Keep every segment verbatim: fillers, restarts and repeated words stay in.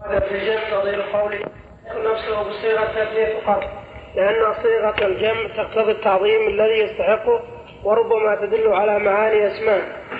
هذا في الجمع نظير قوله نفسه بصيغة التثنية فقط، لأن صيغة الجمع تقتضي التعظيم الذي يستحقه وربما تدل على معاني أسماء،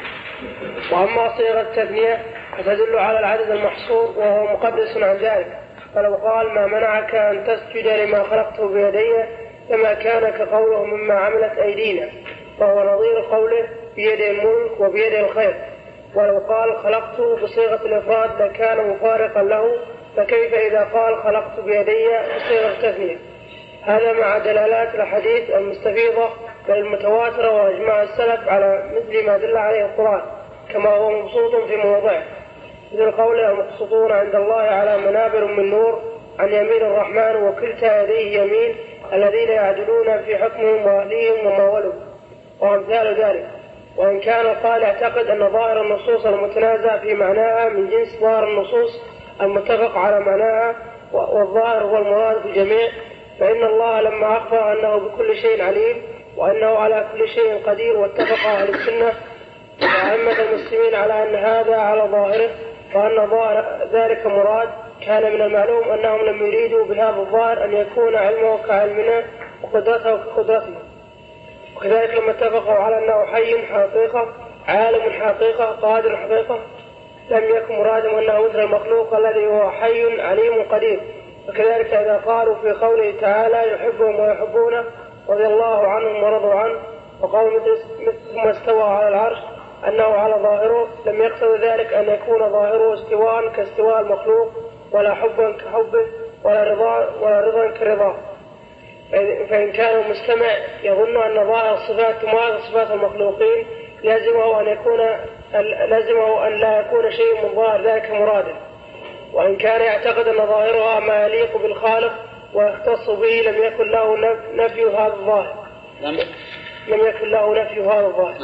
وأما صيغة التثنية فتدل على العدد المحصور وهو مقدس عن ذلك. فلو قال ما منعك أن تسجد لما خلقته بيدي لما كان كقوله مما عملت أيدينا، فهو نظير قوله بيد الملك وبيد الخير. ولو قال خلقته بصيغة الإفراد لكان مفارقا له، فكيف إذا قال خلقت بيدي بصيغة التثنية؟ هذا مع دلالات الحديث المستفيضة بل المتواترة وأجماع السلف على مثل ما دل عليه القرآن، كما هو مبسوط في موضعه مثل قوله المقسطون عند الله على منابر من نور عن يمين الرحمن وكلتا يديه يمين الذين يعدلون في حكمهم وأهليهم وما ولوا، وأمثال ذلك. وإن كان قال اعتقد أن ظاهر النصوص المتنازع في معناها من جنس ظاهر النصوص المتفق على معناها والظاهر هو المراد بالجميع، فإن الله لما أخبر أنه بكل شيء عليم وأنه على كل شيء قدير واتفق أهل السنة وأئمة المسلمين على أن هذا على ظاهره وأن ظاهر ذلك مراد، كان من المعلوم أنهم لم يريدوا بهذا الظاهر أن يكون علمه كعلمنا وقدرته كقدرتنا. وكذلك لما اتفقوا على أنه حي حقيقة عالم حقيقة قادر حقيقة لم يكن مرادهم أنه مثل المخلوق الذي هو حي عليم قدير. وكذلك إذا قالوا في قوله تعالى يحبهم ويحبونه رضي الله عنهم ورضوا عنه وقالوا مثل ما استوى على العرش أنه على ظاهره لم يقصد ذلك أن يكون ظاهره استواء كاستواء المخلوق ولا حبا كحبه ولا رضا ولا رضا كرضاه. فإن كان المستمع يظن أن ظاهر الصفات تماثل صفات المخلوقين لازمه أن يكون لازمه أن لا يكون شيء من ظاهر ذلك مرادا. وإن كان يعتقد أن ظاهرها ما يليق بالخالق ويختص به لم يكن له نفي هذا الظاهر لم يكن له نفي هذا الظاهر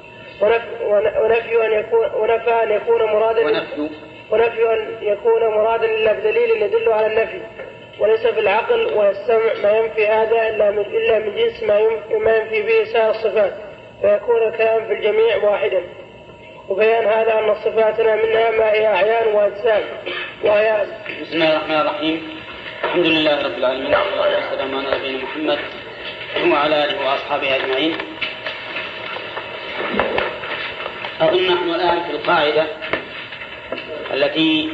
ونفي أن يكون ونفى أن يكون مرادا ونفي أن يكون مرادا إلا بدليل يدل على النفي، وليس في العقل والسمع ما ينفي هذا إلا من إلا من جنس ما ينفي به سائر الصفات، فيكون الكلام في الجميع واحدا. وبيان هذا أن صفاتنا منها ما هي أعيان وأجسام وهي. بسم الله الرحمن الرحيم. الحمد لله رب العالمين والصلاة والسلام على نبينا محمد وعلى آله وأصحابه أجمعين. أظن نحن الآن في القاعدة التي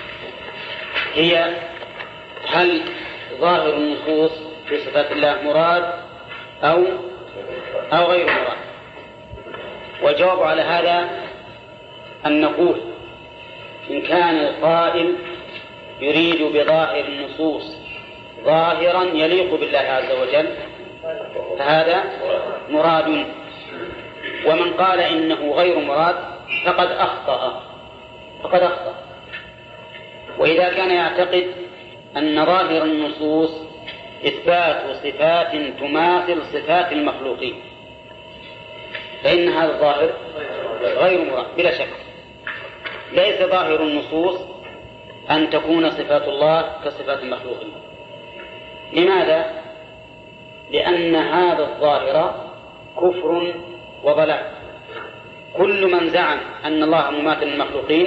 هي هل ظاهر النصوص في صفات الله مراد أو أو غير مراد. والجواب على هذا أن نقول إن كان القائل يريد بظاهر النصوص ظاهرا يليق بالله عز وجل فهذا مراد، ومن قال إنه غير مراد فقد أخطأ فقد أخطأ. وإذا كان يعتقد أن ظاهر النصوص إثبات صفات تماثل صفات المخلوقين فإن هذا الظاهر غير مراد بلا شك. ليس ظاهر النصوص أن تكون صفات الله كصفات المخلوقين. لماذا؟ لأن هذا الظاهر كفر وضلال. كل من زعم أن الله مماثل للمخلوقين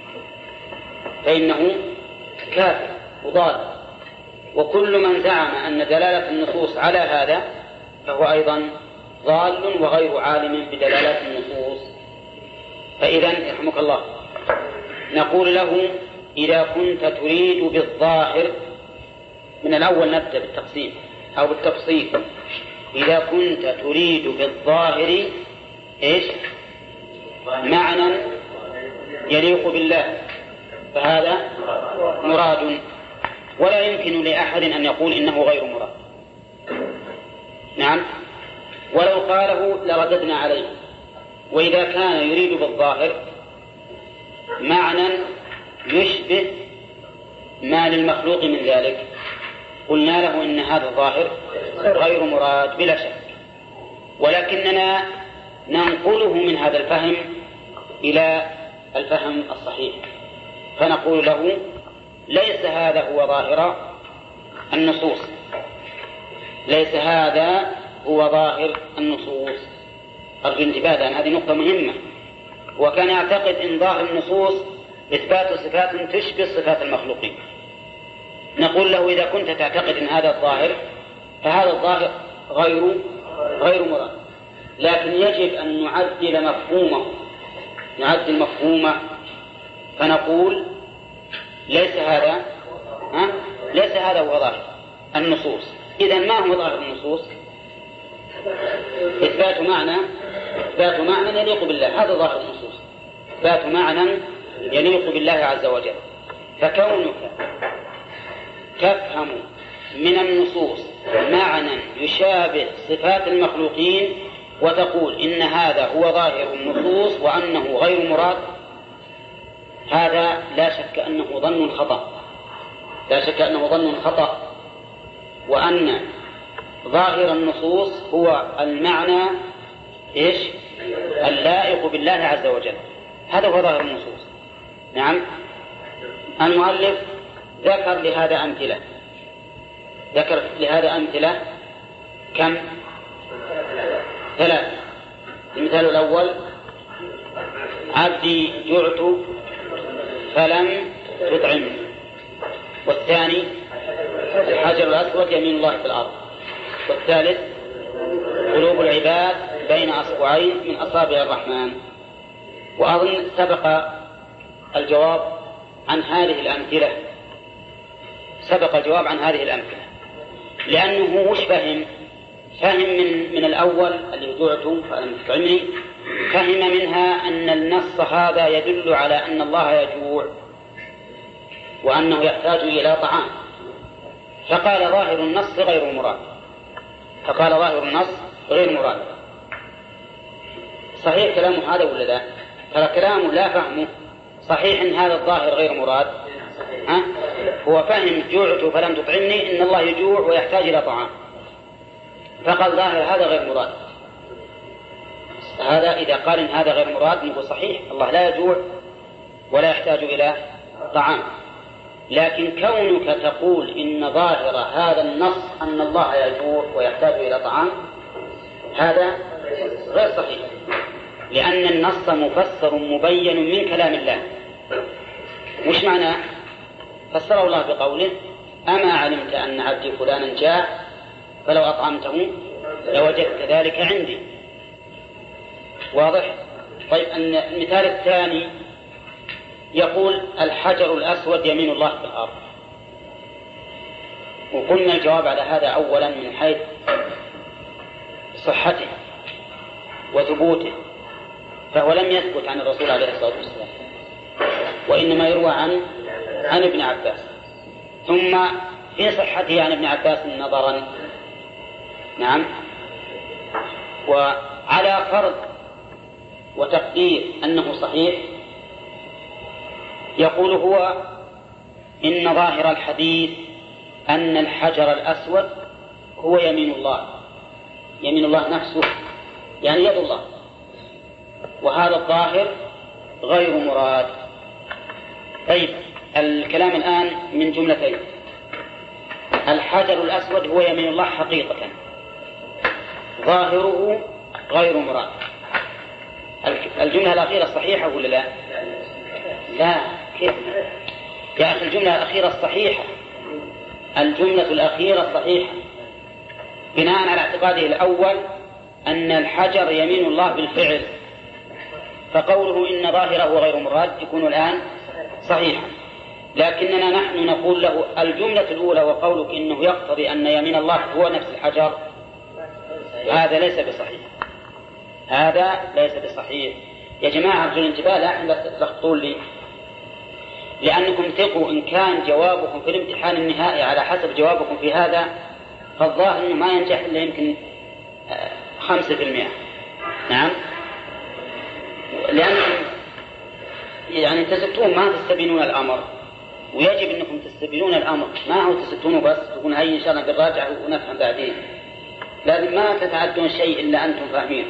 فإنه كافر وضال، وكل من زعم أن دلالة النصوص على هذا فهو أيضا ضال وغير عالم بدلالات النصوص. فإذا يرحمك الله نقول له إذا كنت تريد بالظاهر، من الأول نبدأ بالتقسيم أو بالتفصيل، إذا كنت تريد بالظاهر إيش معنى يليق بالله فهذا مراد، ولا يمكن لأحد أن يقول إنه غير مراد. نعم، ولو قاله لرددنا عليه. وإذا كان يريد بالظاهر معنى يشبه ما للمخلوق من ذلك قلنا له إن هذا الظاهر غير مراد بلا شك، ولكننا ننقله من هذا الفهم إلى الفهم الصحيح، فنقول له ليس هذا هو ظاهر النصوص، ليس هذا هو ظاهر النصوص. أرجو الانتباه لأن هذه نقطة مهمة. وكان يعتقد إن ظاهر النصوص إثبات صفات تشبه صفات المخلوقين. نقول له إذا كنت تعتقد أن هذا الظاهر فهذا الظاهر غير غير مراد، لكن يجب أن نعدل مفهومه نعدل مفهومه فنقول ليس هذا ها؟ ليس هذا هو ظاهر النصوص. إذن ما هو ظاهر النصوص؟ إثبات معنى إثبات معنى يليق بالله، هذا ظاهر النصوص، إثبات معنى يليق بالله عز وجل. فكونك تفهم من النصوص معنى يشابه صفات المخلوقين وتقول إن هذا هو ظاهر النصوص وأنه غير مراد، هذا لا شك أنه ظن خطأ لا شك أنه ظن خطأ وأن ظاهر النصوص هو المعنى إيش؟ اللائق بالله عز وجل، هذا هو ظاهر النصوص. نعم. المؤلف ذكر لهذا أمثلة ذكر لهذا أمثلة كم؟ ثلاث. المثال الأول: عبدي جعت فلم تطعمني. والثاني: الحجر الأسود يمين الله في الأرض. والثالث: قلوب العباد بين أصبعين من أصابع الرحمن. وأظن سبق الجواب عن هذه الأمثلة سبق الجواب عن هذه الأمثلة لأنه وش فهم؟ فهم من, من الأول اللي جعت فلم تطعمني، فهم منها أن النص هذا يدل على أن الله يجوع وأنه يحتاج إلى طعام، فقال ظاهر النص غير مراد فقال ظاهر النص غير مراد. صحيح كلامه هذا ولا لا؟ ترى كلامه لا فهمه صحيح إن هذا الظاهر غير مراد. ها؟ هو فهم جوعت فلم تطعمني إن الله يجوع ويحتاج إلى طعام، فقال ظاهر هذا غير مراد. هذا إذا قال إن هذا غير مراد نقول صحيح الله لا يجوع ولا يحتاج إلى طعام، لكن كونك تقول إن ظاهر هذا النص أن الله يجوع ويحتاج إلى طعام هذا غير صحيح، لأن النص مفسر مبين من كلام الله. مش معناه؟ فسره الله بقوله: أما علمت أن عبدي فلانا جاء فلو أطعمته لوجدت ذلك عندي. واضح؟ طيب المثال الثاني يقول: الحجر الأسود يمين الله في الأرض. وقلنا الجواب على هذا أولا من حيث صحته وثبوته، فهو لم يثبت عن الرسول عليه الصلاة والسلام وإنما يروى عن عن ابن عباس. ثم في صحته عن ابن عباس نظرا. نعم. وعلى فرض وتقدير أنه صحيح يقول هو إن ظاهر الحديث أن الحجر الأسود هو يمين الله يمين الله نفسه، يعني يد الله، وهذا الظاهر غير مراد. طيب الكلام الآن من جملتين: الحجر الأسود هو يمين الله حقيقة، ظاهره غير مراد. الجملة الأخيرة صحيحة ولا لا؟ لا. كيف يا أخي؟ الجملة الأخيرة الصحيحة الجملة الأخيرة الصحيحة بناء على اعتقاده الأول أن الحجر يمين الله بالفعل، فقوله إن ظاهره غير مراد يكون الآن صحيحا. لكننا نحن نقول له الجملة الأولى وقولك إنه يقتضي أن يمين الله هو نفس الحجر هذا ليس بصحيح هذا ليس بصحيح. يا جماعة أرجو الانتباه، لا أحد تلخبطون لي، لأنكم ثقوا إن كان جوابكم في الامتحان النهائي على حسب جوابكم في هذا فالظاهر إنه ما ينجح إلا يمكن خمسة في المئة. نعم. لأنكم يعني تستون ما تستبينون الأمر، ويجب أنكم تستبينون الأمر، ما هو تستونه بس تقول هاي إن شاء الله بالراجع ونفهم بعدين، لازم ما تتعدون شيء إلا أنتم فاهمين.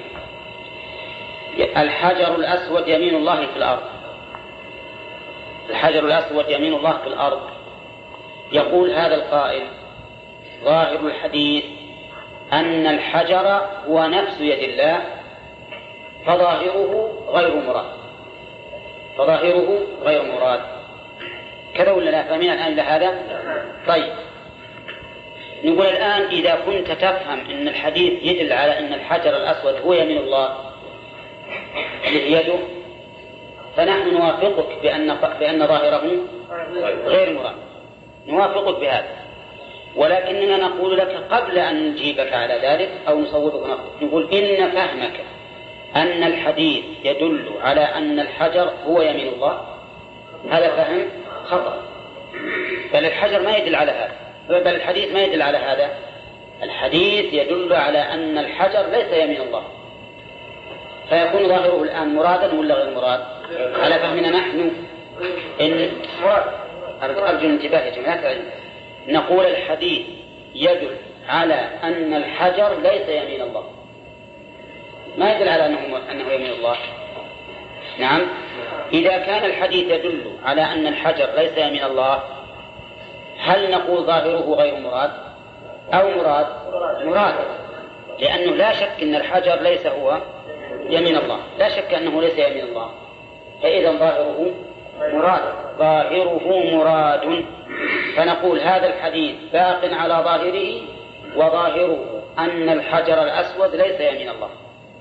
الحجر الأسود يمين الله في الأرض الحجر الأسود يمين الله في الأرض. يقول هذا القائل: ظاهر الحديث أن الحجر هو نفس يد الله فظاهره غير مراد. فظاهره غير مراد. كذا ولا لا؟ فاهمين الآن لهذا؟ طيب، نقول الآن إذا كنت تفهم أن الحديث يدل على أن الحجر الأسود هو يمين الله الذي يده، فنحن نوافقك بأن بأن ظاهره غير مراد، نوافقك بهذا، ولكننا نقول لك قبل أن نجيبك على ذلك أو نصوبك نقول إن فهمك أن الحديث يدل على أن الحجر هو يمين الله هذا فهم خطأ، بل الحجر ما يدل على هذا، بل الحديث ما يدل على هذا. الحديث يدل على أن الحجر ليس يمين الله، فيكون ظاهره الآن مرادا ولا غير مراد؟ على فهمنا نحن إن مراد. أرجو الانتباه يا جماعة، نقول الحديث يدل على أن الحجر ليس يمين الله، ما يدل على أنه, أنه يمين الله. نعم، إذا كان الحديث يدل على أن الحجر ليس يمين الله، هل نقول ظاهره غير مراد أو مراد؟ مراد، لأنه لا شك أن الحجر ليس هو يمين الله، لا شك أنه ليس يمين الله، فإذا ظاهره مراد، ظاهره مراد. فنقول هذا الحديث باق على ظاهره، وظاهره أن الحجر الأسود ليس يمين الله،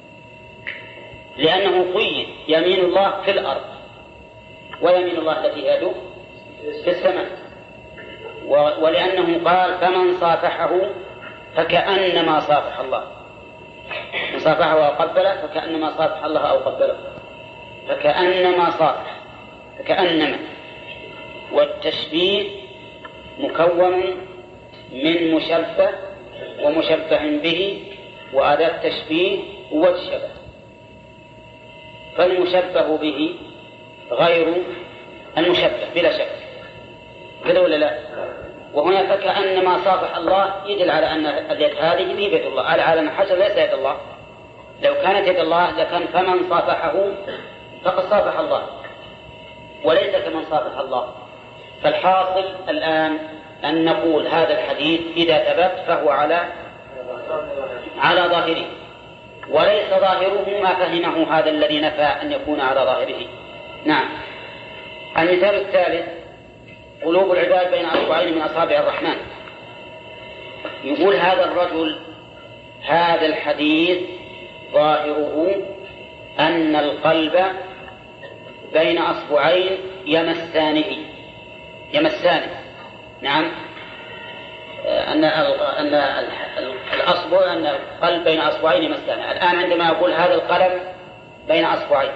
لأنه قيد يمين الله في الأرض ويمين الله التي يده في السماء، ولأنه قال فمن صافحه فكأنما صافح الله، من صافحه أو قبله فكأنما صافح الله أو قبله، فكأنما صافح، فكأنما. والتشبيه مكون من مشبه ومشبه به وأداة تشبيه والشبه، فالمشبه به غير المشبه بلا شك، كذا ولا لا؟ وهنا فكأنما صافح الله يدل على أن اليد هذه هي يد الله، على عالم الحجر ليس يد الله. لو كانت يد الله لكان فمن صافحه فقد صافح الله، وليس كمن صافح الله. فالحاصل الآن أن نقول هذا الحديث إذا ثبت فهو على على ظاهره، وليس ظاهره ما فهمه هذا الذي نفى أن يكون على ظاهره. نعم. المثال الثالث قلوب العباد بين أصبعين من أصابع الرحمن. يقول هذا الرجل هذا الحديث ظاهره أن القلب بين أصبعين يمسانه يمسانه نعم، أن أن الأصبع أن القلب بين أصبعين يمسانه. الآن عندما أقول هذا القلم بين أصبعين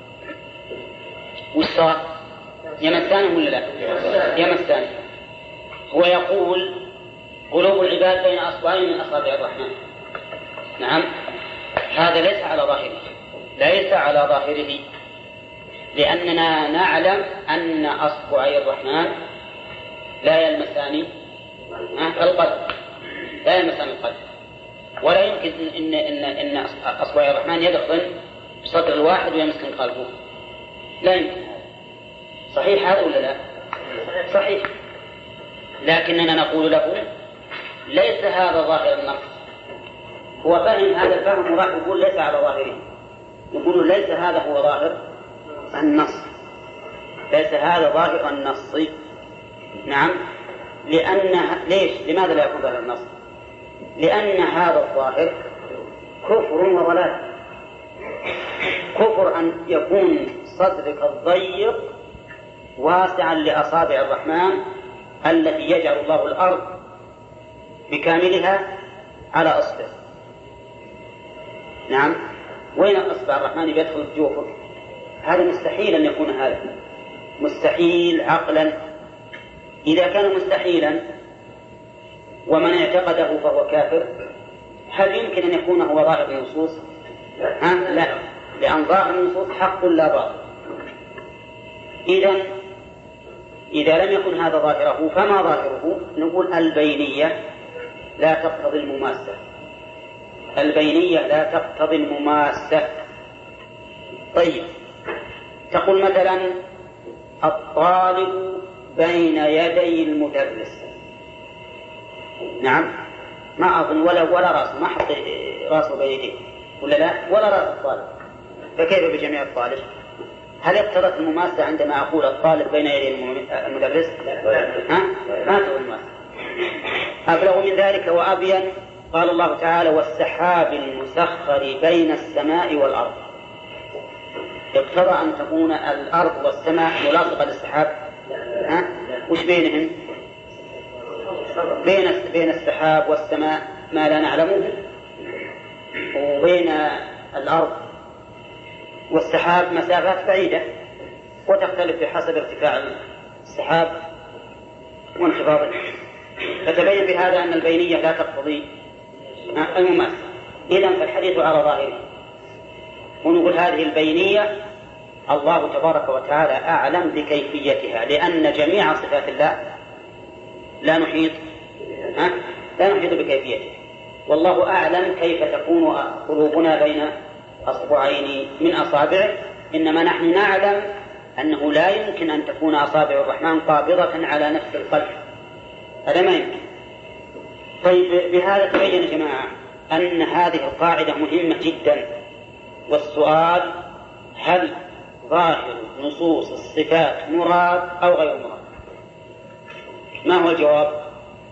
وش صار؟ يمسانه ولا لا؟ يمسانه. هو يقول قلوب العباد بين أصبعين من أصابع الرحمن. نعم، هذا ليس على ظاهره، ليس على ظاهره، لأننا نعلم أن أصبعي الرحمن لا يلمسان القلب، لا يلمسان القلب، ولا يمكن إن إن إن أصبعي الرحمن يدخل بصدر الواحد ويمسكن قلبه، لا يمكن. صحيح هذا ولا لا؟ صحيح. لكننا نقول له ليس هذا ظاهر النص. هو فهم هذا الفهم وراح يقول ليس على ظاهره، يقول ليس هذا هو ظاهر النص، ليس هذا ظاهر النص. نعم، لأن ليش؟ لماذا لا يكون ظاهر النص؟ لأن هذا الظاهر كفر وضلال. كفر أن يكون صدرك الضيق واسعا لأصابع الرحمن التي يجعل الله الأرض بكاملها على أصبع. نعم، وين أصبع الرحمن يدخل جوفه؟ هذا مستحيل أن يكون هذا، مستحيل عقلا. إذا كان مستحيلا ومن اعتقده فهو كافر، هل يمكن أن يكون هو ظاهر النصوص؟ ها؟ لا، لأن ظاهر النصوص حق لا باطل. إذن إذا لم يكن هذا ظاهره فما ظاهره؟ نقول البينية لا تقتضي المماسة، البينية لا تقتضي المماسة. طيب، تقول مثلا الطالب بين يدي المدرس. نعم، ما أظن ولا ولا رأس، ما حط رأسه بين يديه ولا لا، ولا رأس الطالب، فكيف بجميع الطالب؟ هل اقتضت المماسة عندما أقول الطالب بين يدي المدرس؟ ها؟ ما تقول المماسة. أبلغ من ذلك وأبين قال الله تعالى والسحاب المسخر بين السماء والأرض. اقتضى أن تكون الأرض والسماء ملاصقة للسحاب. ها؟ وش بينهم؟ بين بين السحاب والسماء ما لا نعلمه، وبين الأرض والسحاب مسافات بعيدة وتختلف بحسب ارتفاع السحاب وانخفاضه. فتبين بهذا أن البينية لا تقتضي المماسة. إذن فالحديث على ظاهره، ونقول هذه البينية الله تبارك وتعالى أعلم بكيفيتها، لأن جميع صفات الله لا نحيط ها؟ لا نحيط بكيفيتها، والله أعلم كيف تكون قلوبنا بين أصبعين من أصابعه، إنما نحن نعلم أنه لا يمكن أن تكون أصابع الرحمن قابضة على نفس القلب، هذا ما يمكن. طيب بهذا تبين يا جماعة أن هذه القاعدة مهمة جدا، والسؤال هل ظاهر نصوص الصفات مراد أو غير مراد؟ ما هو الجواب؟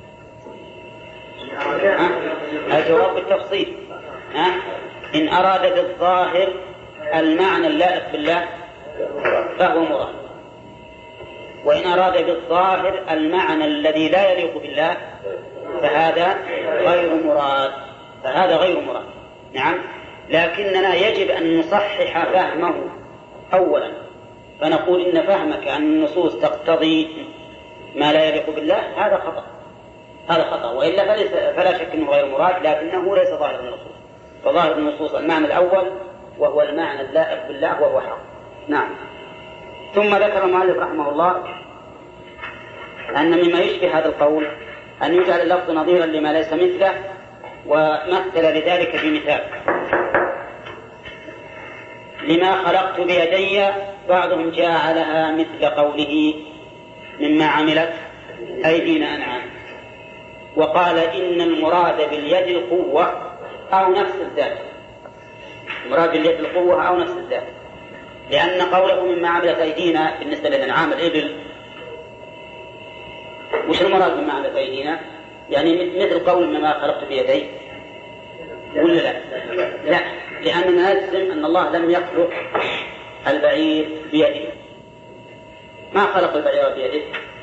الجواب بالتفصيل. ها؟ إن أراد بالظاهر المعنى اللائق بالله فهو مراد، وإن أراد بالظاهر المعنى الذي لا يليق بالله فهذا غير مراد، فهذا غير مراد. نعم، لكننا يجب أن نصحح فهمه أولا، فنقول إن فهمك أن النصوص تقتضي ما لا يليق بالله هذا خطأ، هذا خطأ، وإلا فليس فلا شك أنه غير مراد، لكنه ليس ظاهر النصوص. فظاهر النصوص المعنى الأول وهو المعنى اللائق بالله وهو حق. نعم. ثم ذكر المؤلف رحمه الله أن مما يشبه هذا القول أن يجعل اللفظ نظيرا لما ليس مثله، ومثل لذلك بمثال: لما خلقت بيدي بعضهم جعلها مثل قوله مما عملت أيدينا أنعام، وقال إن المراد باليد القوة أو نفس الذات، المراد باليد القوة أو نفس الذات، لأن قوله مما عملت أيدينا بالنسبة للأنعام الإبل، وش المراد مما عملت أيدينا؟ يعني مثل قول مما خلقت بيدي ولا لا؟ لا، لأننا نجزم أن الله لم يخلق البعير بيده، ما خلق البعير بيده،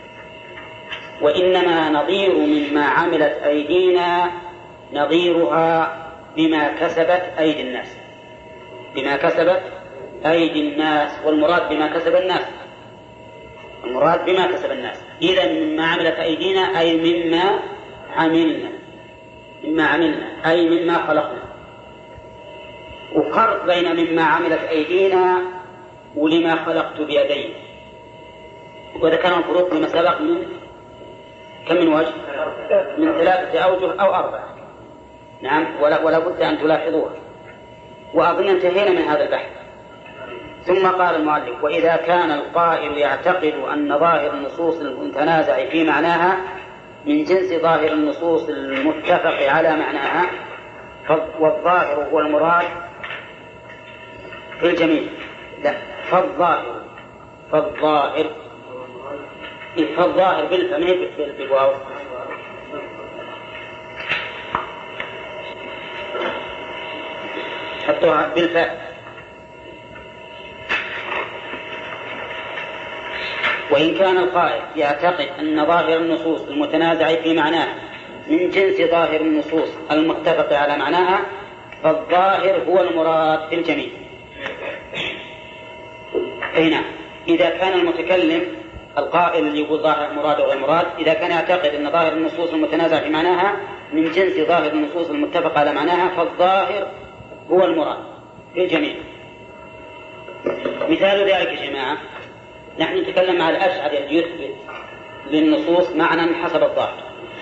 وإنما نظير مما عملت أيدينا نظيرها بما كسبت أيدي الناس، بما كسبت أيدي الناس، والمراد بما كسب الناس، المراد بما كسب الناس. إذا مما عملت أيدينا أي مما عملنا، مما عملنا أي مما خلقنا. وفرق بين مما عملت أيدينا ولما خلقت بيدي، وذكرنا الفروق لما سبق من كم من وجه؟ من ثلاثة أوجه أو أربعة. نعم، ولا, ولا بد أن تلاحظوها، وأظن انتهينا من هذا البحث. ثم قال المؤلف: وإذا كان القائل يعتقد أن ظاهر النصوص المتنازع في معناها من جنس ظاهر النصوص المتفق على معناها، والظاهر هو المراد في الجميع. لا، فالظاهر فالظاهر فالظاهر بالفم هي بالواو، حطوها بالفاء. وإن كان القائل يعتقد أن ظاهر النصوص المتنازع في معناها من جنس ظاهر النصوص المتفق على معناها، فالظاهر هو المراد في الجميع. هنا إذا كان المتكلم القائل اللي يقول ظاهر مراد وغير مراد، إذا كان يعتقد أن ظاهر النصوص المتنازع في معناها من جنس ظاهر النصوص المتفق على معناها، فالظاهر هو المراد في الجميع. مثال ذلك يا جماعة، نحن نتكلم مع الأشعري الذي يثبت للنصوص معنى حسب الظاهر.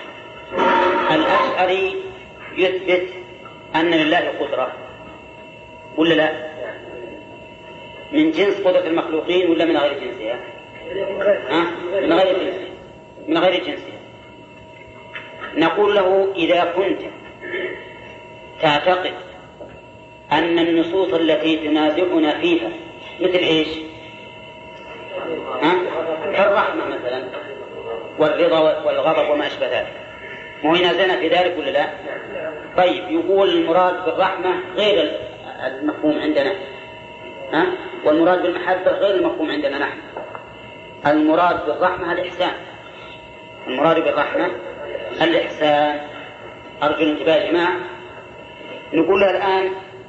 الأشعري يثبت أن لله قدرة ولا لا؟ من جنس قدرة المخلوقين ولا من غير جنسها؟ ها؟ من غير جنسها، من غير جنسها. نقول له: إذا كنت تعتقد أن النصوص التي تنازعنا فيها مثل إيش؟ والرضا والغضب وما أشبه ذلك. مو ينازعنا في ذلك ولا لا؟ طيب يقول المراد بالرحمة غير المفهوم عندنا، ها؟ والمراد بالمحبة غير المفهوم عندنا نحن. المراد بالرحمة الإحسان، المراد بالرحمة الإحسان. أرجو الانتباه يا جماعة. نقول له الآن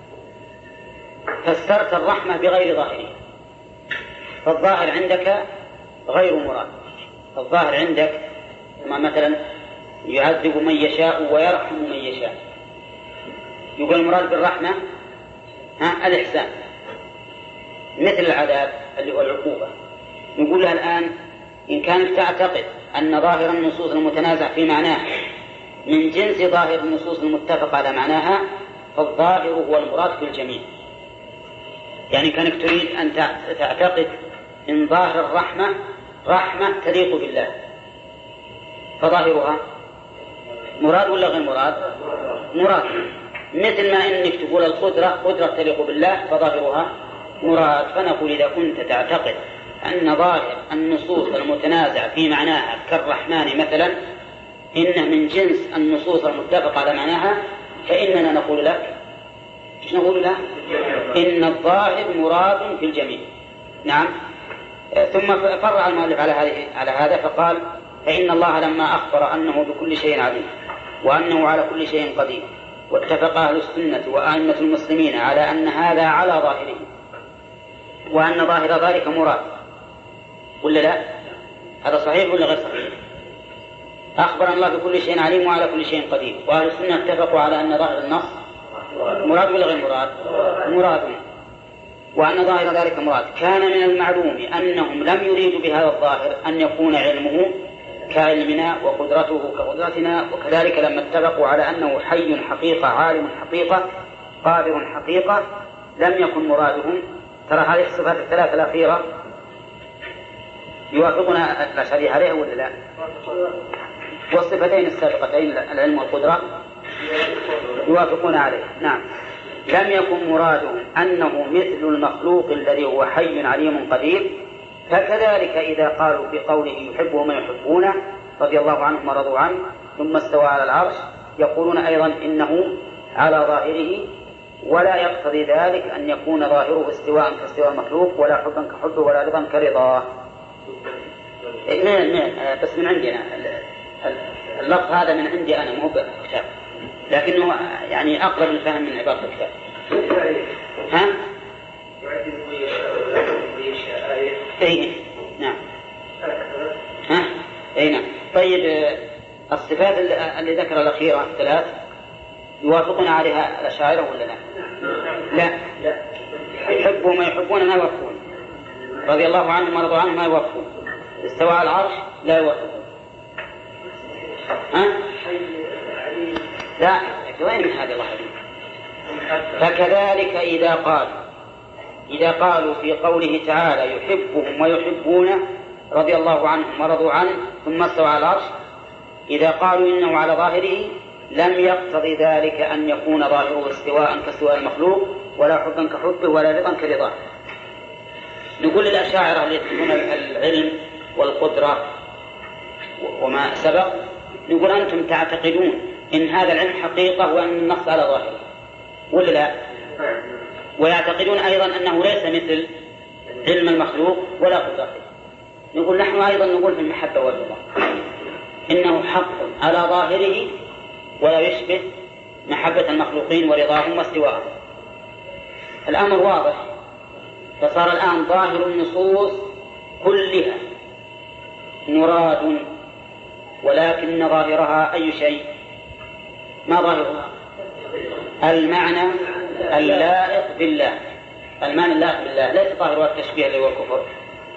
فسرت الرحمة بغير ظاهره، فالظاهر عندك غير مراد. الظاهر عندك ما مثلا يعذب من يشاء ويرحم من يشاء، يقول المراد بالرحمة ها الإحسان، مثل العذاب اللي هو العقوبة. نقول لها الآن إن كانت تعتقد أن ظاهر النصوص المتنازع في معناه من جنس ظاهر النصوص المتفق على معناها، فالظاهر هو المراد في الجميع. يعني كانك تريد أن تعتقد إن ظاهر الرحمة رحمة تليق بالله، فظاهرها مراد ولا غير مراد؟ مراد. مثل ما إنك تقول القدرة قدرة تليق بالله فظاهرها مراد. فنقول إذا كنت تعتقد أن ظاهر النصوص المتنازع في معناها كالرحمن مثلا إنه من جنس النصوص المتفق على معناها، فإننا نقول لك إيش نقول له؟ إن الظاهر مراد في الجميع. نعم. ثم فرع المؤلف على هذه على هذا فقال فإن الله لما أخبر أنه بكل شيء عليم وأنه على كل شيء قدير، واتفق أهل السنة وأئمة المسلمين على أن هذا على ظاهره وأن ظاهر ذلك مراد، ولا لا؟ هذا صحيح ولا غير صحيح؟ أخبر الله بكل شيء عليم وعلى كل شيء قدير، وأهل السنة اتفقوا على أن ظاهر النص مراد ولا غير مراد؟ مراد. وأن ظاهر ذلك مراد. كان من المعلوم أنهم لم يريدوا بهذا الظاهر أن يكون علمه كعلمنا وقدرته كقدرتنا، وكذلك لما اتفقوا على أنه حي حقيقة عالم حقيقة قادر حقيقة لم يكن مرادهم. ترى هذه الصفات الثلاث الأخيرة يوافقنا الأشعري عليها ولا لا؟ والصفتين السابقتين العلم والقدرة يوافقون عليه. نعم. لم يكن مرادهم أنه مثل المخلوق الذي هو حي عليم قدير. فكذلك إذا قالوا بقوله يحبه من يحبونه رضي الله عنهم ورضوا عنه ثم استوى على العرش، يقولون أيضا إنه على ظاهره، ولا يقتضي ذلك أن يكون ظاهره استواء كاستواء المخلوق، ولا حبا كحبه، ولا رضا كرضاه. من من بس من عندنا اللفظ هذا من عندي أنا مو بالكتاب، لكنه يعني أقرب الفهم من عبارة الكتاب. ها؟ أي نعم. ها؟ أي نعم. طيب الصفات اللي ذكر الأخيرة الثلاث يوافقون عليها الأشاعرة ولا لا؟ لا. يحبوا ما يحبون ما يوافقون، رضي الله عنهم ورضوا عنهم ما يوافقون، استوى على العرش لا يوافقون. ها؟ لا. وين من هذه الله حبيب؟ فكذلك إذا قالوا إذا قالوا في قوله تعالى يحبهم ويحبونه رضي الله عنهم ورضوا عنه ثم استوى على العرش، إذا قالوا إنه على ظاهره لم يقتضي ذلك أن يكون ظاهره استواء كاستواء المخلوق، ولا حبا كحبه، ولا رضا كرضاه. نقول للأشاعرة اللي يتبعون العلم والقدرة وما سبق، نقول أنتم تعتقدون إن هذا العلم حقيقة وأن النص على ظاهره ولا لا؟ ويعتقدون أيضا أنه ليس مثل علم المخلوق ولا قدرته. نقول نحن أيضا نقول في المحبة والرضا إنه حق على ظاهره ولا يشبه محبة المخلوقين ورضاهم واستواءهم. الأمر واضح. فصار الآن ظاهر النصوص كلها مراد، ولكن ظاهرها أي شيء؟ ما ظاهرها؟ المعنى اللائق بالله. المعنى اللائق بالله ليس ظاهرها التشبيه اللي هو الكفر.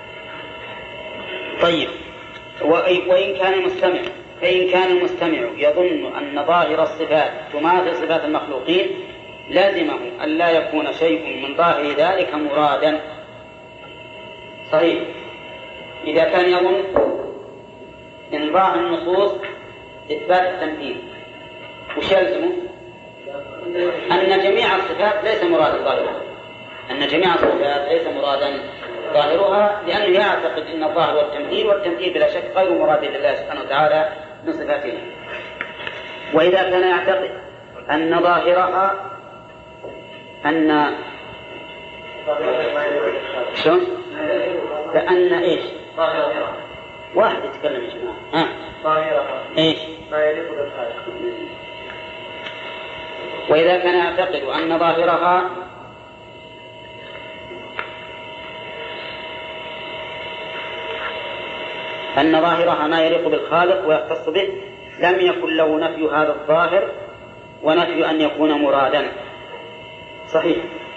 طيب وإن كان المستمع فإن كان المستمع يظن أن ظاهر الصفات تماثل صفات المخلوقين لازمه أن لا يكون شيء من ظاهر ذلك مرادا. صحيح. إذا كان يظن إن ظاهر النصوص إثبات التمثيل، وش يلزمه؟ أن جميع الصفات ليس مرادا ظاهرا، أن جميع الصفات ليس مرادا ظاهرها لأنه يعتقد أن الظاهر والتمثيل، والتمثيل بلا شك غير مراد لله سبحانه وتعالى من صفاته. وإذا كان يعتقد أن ظاهرها أن شون فأن إيش واحد يتكلم يا جماعة ها ظاهرها إيش ما يليق بالخالق. وإذا كان يعتقد أن ظاهرها أن ظاهرها ما يليق بالخالق ويختص به لم يكن له نفي هذا الظاهر ونفي أن يكون مرادا. صحيح.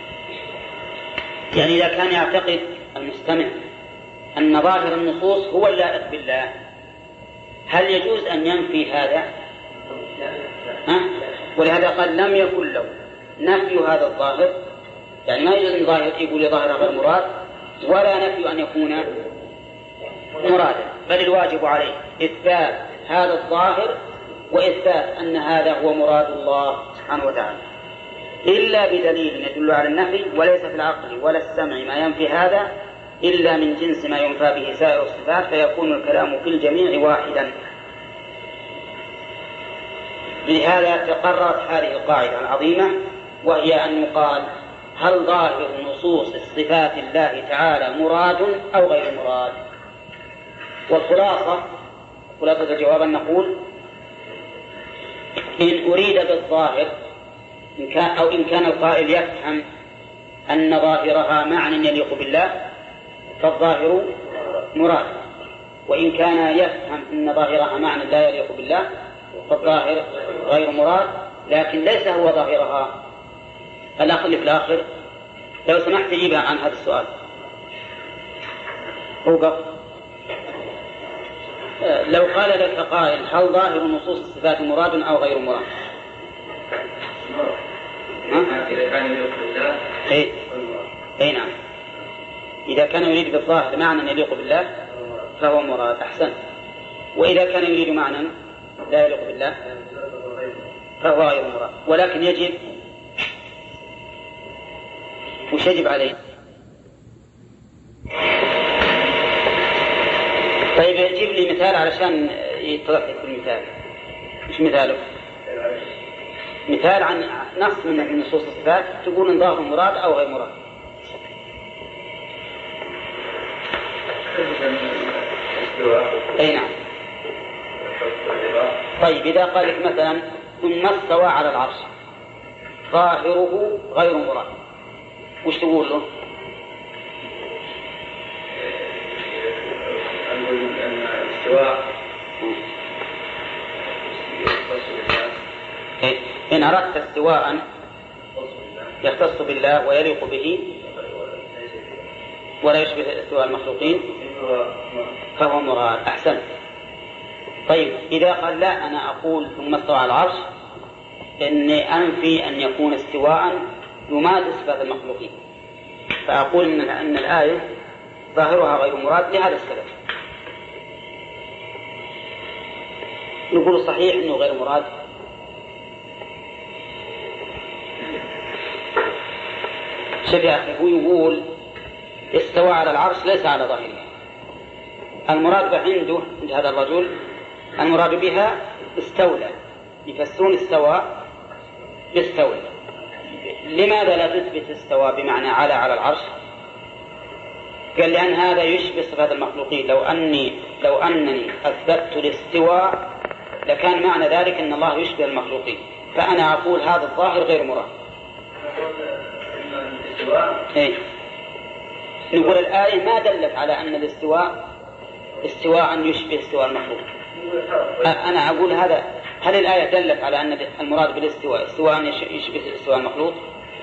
يعني إذا كان يعتقد المستمع أن ظاهر النصوص هو اللائق بالله، هل يجوز أن ينفي هذا؟ ها؟ ولهذا قال لم يكن له نفي هذا الظاهر، يعني ما يجوز أن ظاهر يقول ظاهر غير مراد، ولا نفي أن يكون مرادا، بل الواجب عليه إثبات هذا الظاهر وإثبات أن هذا هو مراد الله سبحانه وتعالى، إلا بدليل يدل على النفي، وليس في العقل ولا السمع ما ينفي هذا إلا من جنس ما ينفى به سائر الصفات، فيكون الكلام في الجميع واحدا. لهذا تقررت هذه القاعدة العظيمة، وهي أن يقال هل ظاهر نصوص صفات الله تعالى مراد أو غير مراد؟ والخلاصة خلاصة الجواب أن نقول إن أريد بالظاهر إن كان أو إن كان القائل يفهم أن ظاهرها معنى يليق بالله فالظاهر مراد، وإن كان يفهم أن ظاهرها معنى لا يليق بالله فالظاهر غير مراد، لكن ليس هو ظاهرها. الأخ اللي في الآخر لو سمحت تجيبها عن هذا السؤال. أوقف. لو قال لك قائل هل ظاهر نصوص الصفات مراد أو غير مراد؟ إذا كان يليق بالله إيه إيه نعم، إذا كان يريد بالظاهر معنى يليق بالله فهو مراد. أحسن. وإذا كان يريد معنى لا يليق بالله فهو غير مراد. ولكن يجب وش يجب عليه؟ طيب جيب لي مثال علشان يتضح في المثال. مش مثاله؟ مثال عن نص من نصوص الصفات تقول ان ظاهر مراد او غير مراد. اي نعم. طيب اذا قال لك مثلا ثم استوى على العرش ظاهره غير مراد، وش تقول له؟ أقول أن الاستواء إن أردت استواء يختص بالله ويليق به ولا يشبه استواء المخلوقين فهو مراد. أحسن. طيب إذا قال لا أنا أقول ثم استوى على العرش إني أنفي أن يكون استواء يماثل صفات المخلوقين، فأقول إن, أن الآية ظاهرها غير مراد لهذا السبب. نقول صحيح إنه غير مراد. شوف يا أخي، هو يقول استوى على العرش ليس على ظاهره. المراد عنده عند هذا الرجل المراد بها استولى، يفسرون استوى باستولى. لماذا لا تثبت استوى بمعنى على على العرش؟ قال لأن هذا يشبه صفات المخلوقين. لو أني لو أنني أثبتت الاستواء لكان معنى ذلك أن الله يشبه المخلوقين، فأنا أقول هذا الظاهر غير مراد. إيه؟ نقول الآية ما دلت على أن الاستواء استواء يشبه استواء المخلوق. أنا أقول هذا، هل الآية دلت على أن المراد بالاستواء استواء يشبه استواء المخلوق؟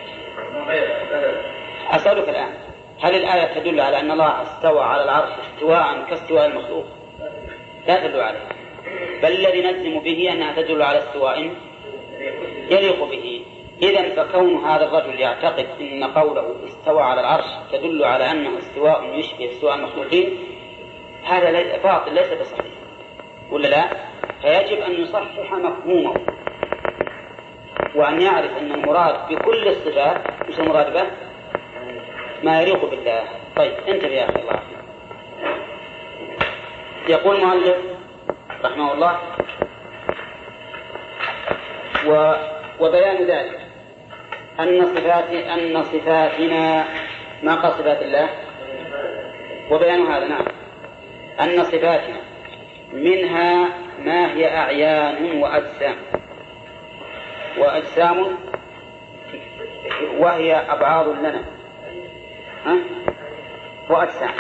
أسألك الآن، هل الآية تدل على أن الله استوى على العرش استواء كاستواء المخلوق؟ لا تدل عليه، بل الذي نجزم به أنها تدل على استواء يليق به. إذن فكون هذا الرجل يعتقد أن قوله استوى على العرش تدل على أنه استواء يشبه استواء المخلوقين هذا باطل ليس بصحيح، ولا لا؟ فيجب أن يصحح مفهومه وأن يعرف أن المراد بكل الصفات مش المراد به ما يليق بالله. طيب انتبه يا أخي الله. يقول المؤلف رحمه الله و... وبيان ذلك أن صفات أن صفاتنا ما قال صفات الله، وبيان هذا نعم أن صفاتنا منها ما هي أعيان وأجسام، وأجسام وهي أبعاض لنا، ها؟ وأجسام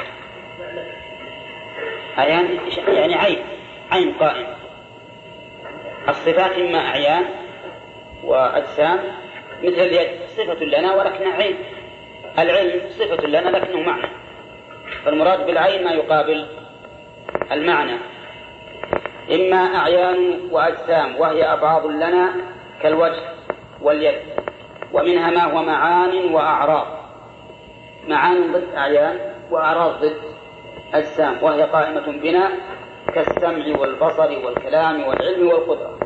أعيان يعني عين عين قائمة. الصفات إما أعيان وأجسام، مثل اليد صفة لنا ولكنها عين، العلم صفة لنا لكنه معنى، فالمراد بالعين ما يقابل المعنى. إما أعيان وأجسام وهي أبعاض لنا كالوجه واليد، ومنها ما هو معان وأعراض، معان ضد أعيان وأعراض ضد أجسام، وهي قائمة بنا كالسمع والبصر والكلام والعلم والقدرة.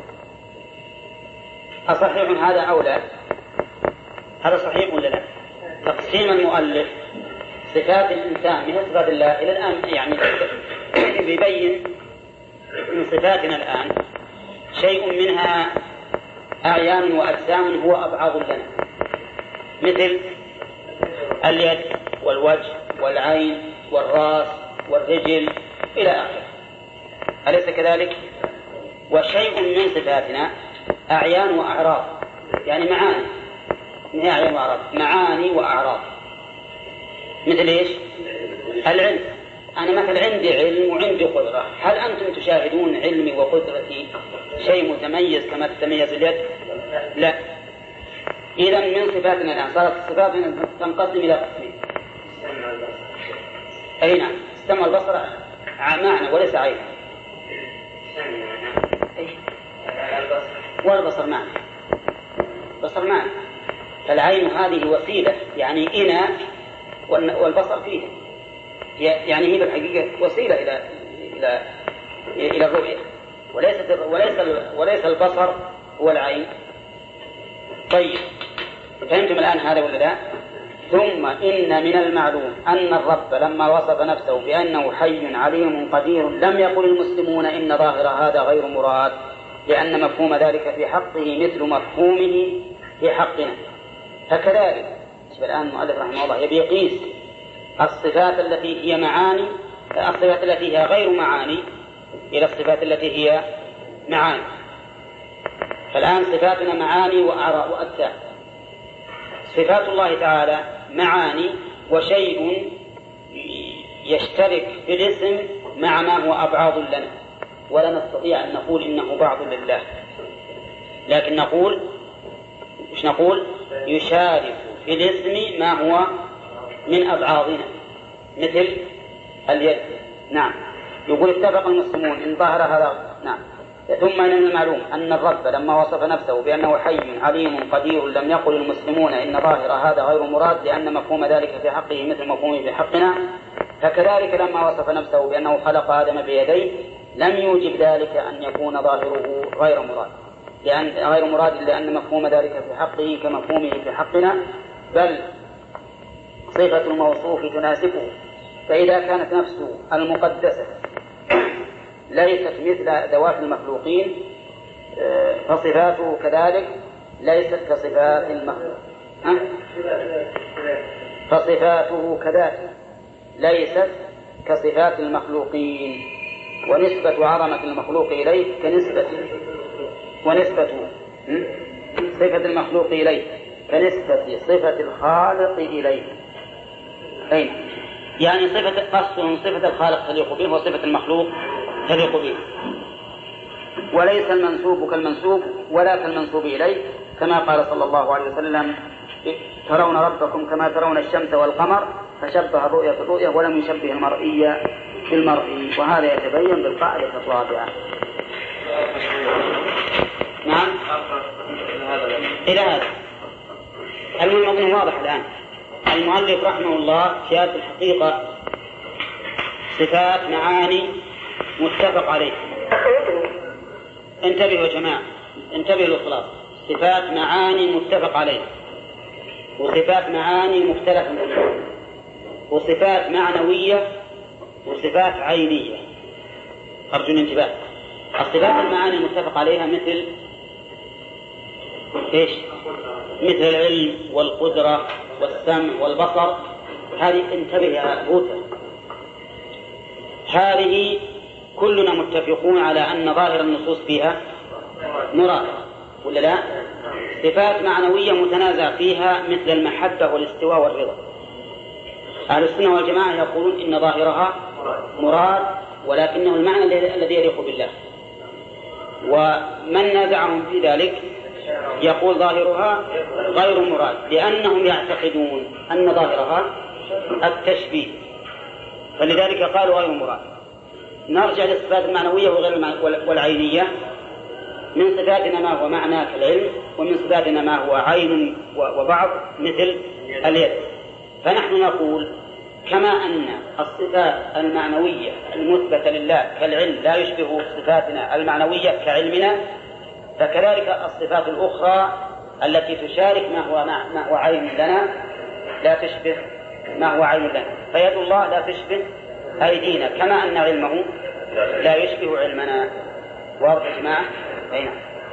أصحيح هذا أو لا؟ هذا صحيح ولا لا؟ تقسيم المؤلف صفات الإنسان من صفات الله إلى الآن يعني بيبين من صفاتنا الآن شيء منها أعيان وأجسام هو أبعاض لنا، مثل اليد والوجه والعين والرأس والرجل إلى آخره، أليس كذلك؟ وشيء من صفاتنا أعيان وأعراض، يعني معاني، من أعيان وأعراض، معاني وأعراض، مثل إيش؟ العلم. أنا مثل عندي علم وعندي قدرة، هل أنتم تشاهدون علمي وقدرتي شيء متميز كما تتميز اليد؟ لا. إذا من صفاتنا الآن صارت صفاتنا تنقسم إلى قسمين. أي نعم، السمع والبصر معنى وليس عين. والبصر معنى، البصر معنى، فالعين هذه وسيلة يعني إناء والبصر فيه، يعني هي بالحقيقة وسيلة إلى إلى إلى الرؤية، وليس وليس وليس البصر هو العين. طيب فهمتم الآن هذا ولا لا؟ ثم إن من المعلوم أن الرب لما وصف نفسه بأنه حي عليم قدير لم يقل المسلمون إن ظاهر هذا غير مراد، لأن مفهوم ذلك في حقه مثل مفهومه في حقنا. فكذلك الآن المؤلف رحمه الله يبي يقيس الصفات التي هي معاني، الصفات التي هي غير معاني إلى الصفات التي هي معاني. فالآن صفاتنا معاني وأعراض وأجسام. صفات الله تعالى معاني وشيء يشترك في الاسم مع ما هو أبعاض لنا، ولا نستطيع أن نقول إنه بعض لله، لكن نقول مش نقول يشارك في الاسم ما هو من أبعاضنا مثل اليد. نعم، يقول اتفق المسلمون إن ظهر هذا. نعم. ثم من المعلوم أن الرب لما وصف نفسه بأنه حي عليم قدير لم يقل المسلمون إن ظاهر هذا غير مراد، لأن مفهوم ذلك في حقه مثل مفهومه في حقنا. فكذلك لما وصف نفسه بأنه خلق آدم بيديه لم يوجب ذلك أن يكون ظاهره غير مراد، لأن غير مراد لأن مفهوم ذلك في حقه كمفهومه في حقنا، بل صفة الموصوف تناسبه. فإذا كانت نفسه المقدسة ليست مثل ذوات المخلوقين فصفاته كذلك ليست كصفات المخلوق، فصفاته كذلك ليست كصفات المخلوقين، ونسبة عظمة المخلوق إليه كنسبة ونسبة صفة المخلوق إليه كنسبة صفة الخالق إليه. أين؟ يعني صفة قصد صفة الخالق تليق به وصفة المخلوق تليق به، وليس المنسوب كالمنسوب ولا كالمنسوب إليه، كما قال صلى الله عليه وسلم ترون ربكم كما ترون الشمس والقمر، فشبه الرؤية بالرؤية ولم يشبه المرئية بالمرئي، وهذا يتبين بالقاعدة الرابعة. نعم إلى هذا المهم واضح الآن. المؤلف رحمه الله في هذه الحقيقة صفات معاني متفق عليه. انتبهوا يا جماعة، انتبهوا للخلاص. صفات معاني متفق عليه وصفات معاني مختلف فيها. وصفات معنوية وصفات عينية. أرجو الانتباه. الصفات المعاني المتفق عليها مثل إيش؟ مثل العلم والقدرة والسمع والبصر. هذه انتبه يا بوتة، هذه كلنا متفقون على أن ظاهر النصوص فيها مراد ولا لا؟ صفات معنوية متنازع فيها مثل المحبة والاستواء والرضا. أهل السنة والجماعة يقولون إن ظاهرها مراد ولكنه المعنى الذي يليق بالله، ومن نازعهم في ذلك يقول ظاهرها غير مراد لأنهم يعتقدون أن ظاهرها التشبيه، فلذلك قالوا غير مراد. نرجع للصفات المعنوية والعينية. من صفاتنا ما هو معنى كالعلم، ومن صفاتنا ما هو عين وبعض مثل اليد. فنحن نقول كما أن الصفات المعنوية المثبتة لله كالعلم لا يشبه صفاتنا المعنوية كعلمنا، فكذلك الصفات الأخرى التي تشارك ما هو, ما هو عين لنا لا تشبه ما هو عين لنا. فيد الله لا تشبه أيدينا كما أن علمه لا يشبه علمنا. واضح يا جماعة؟ أين؟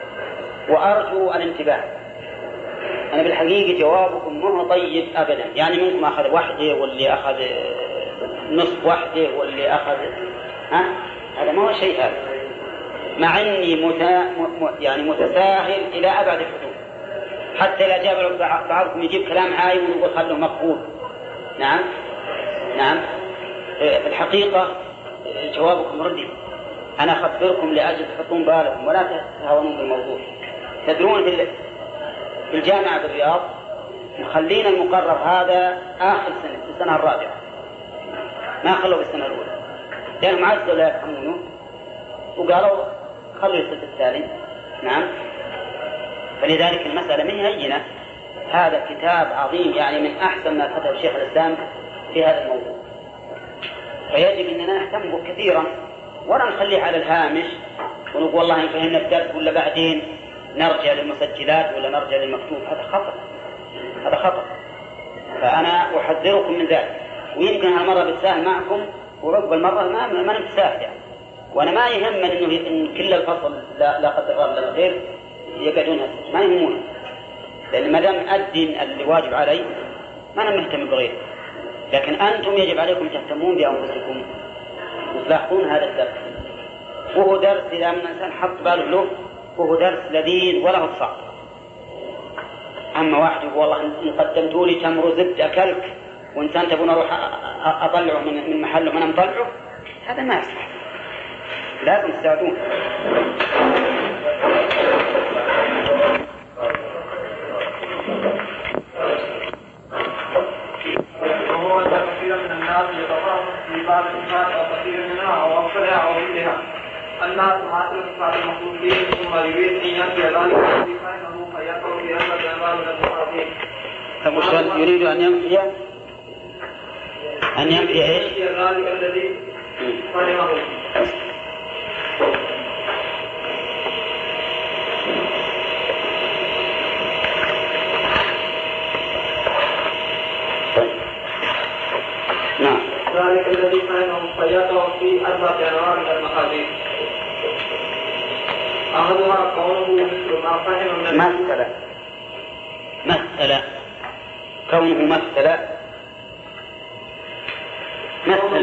وأرجو الانتباه. أنا بالحقيقة جوابكم مو طيب أبدا، يعني منكم أخذ وحده واللي أخذ نصف وحده واللي أخذ ها؟ هذا ما هو شيء هذا، مع أني مت... يعني متساهل إلى أبعد الحدود، حتى لا جاب بعضكم يجيب كلام عايم ويقول خلوه مقبول. نعم نعم في الحقيقة جوابكم ردي. أنا أخبركم لأجل تحطون بالكم ولا تتهاونون بالموضوع. تدرون في الجامعة بالرياض مخلين المقرر هذا آخر سنة في السنة الرابعة، ما خلوا بالسنة الأولى لأنهم عزوا لا يفهمونه وقالوا خلوا السنة الثاني. نعم. فلذلك المسألة من هينة. هذا كتاب عظيم يعني من أحسن ما كتب شيخ الإسلام في هذا الموضوع، فيجب أننا نهتم به كثيرا ولا نخليه على الهامش ونقول والله إن فهمنا الدرس ولا بعدين نرجع للمسجلات ولا نرجع للمكتوب. هذا خطأ، هذا خطأ. فأنا أحذركم من ذلك، ويمكن هالمرة بالسهل معكم ورب المرة ما ما نتساهل يعني. وأنا ما يهمني إنه إن كل الفصل لا لا قدر الله الخير يقعدون ما يهمون، لأن ما دام أدين اللي واجب علي ما أنا مهتم بغيره. لكن أنتم يجب عليكم تهتمون بأنفسكم وتلاحظون هذا الدرس، وهو درس إذا من الإنسان حط باله له وهو درس لذيذ ولا هو صعب. أما واحد يقول والله إن قدمتوا لي تمر زبد أكلك وإنسان تبون أروح أطلعه من محله وأنا مطلعه، هذا ما يصلح. لازم تساعدون. وهو أن كثيرا من الناس يتفاهم في بعض الصفات أو كثير منها أو أكثرها أو مثلها. الناس معاشرة صفات المخلوقين ثم يريد أن ينفي ذلك الذي فهمه فيقع في أن الأعمال من المخلوقين. طب وش يريد أن ينفي؟ أن ينفي إيش؟ ذلك الذي فهمه. نعم. ذلك الذي فهمه فيقع في أربعة أنواع من المحاذير. أحدها كونه مثل ما فهم من مثل مثل كونه مثل مثل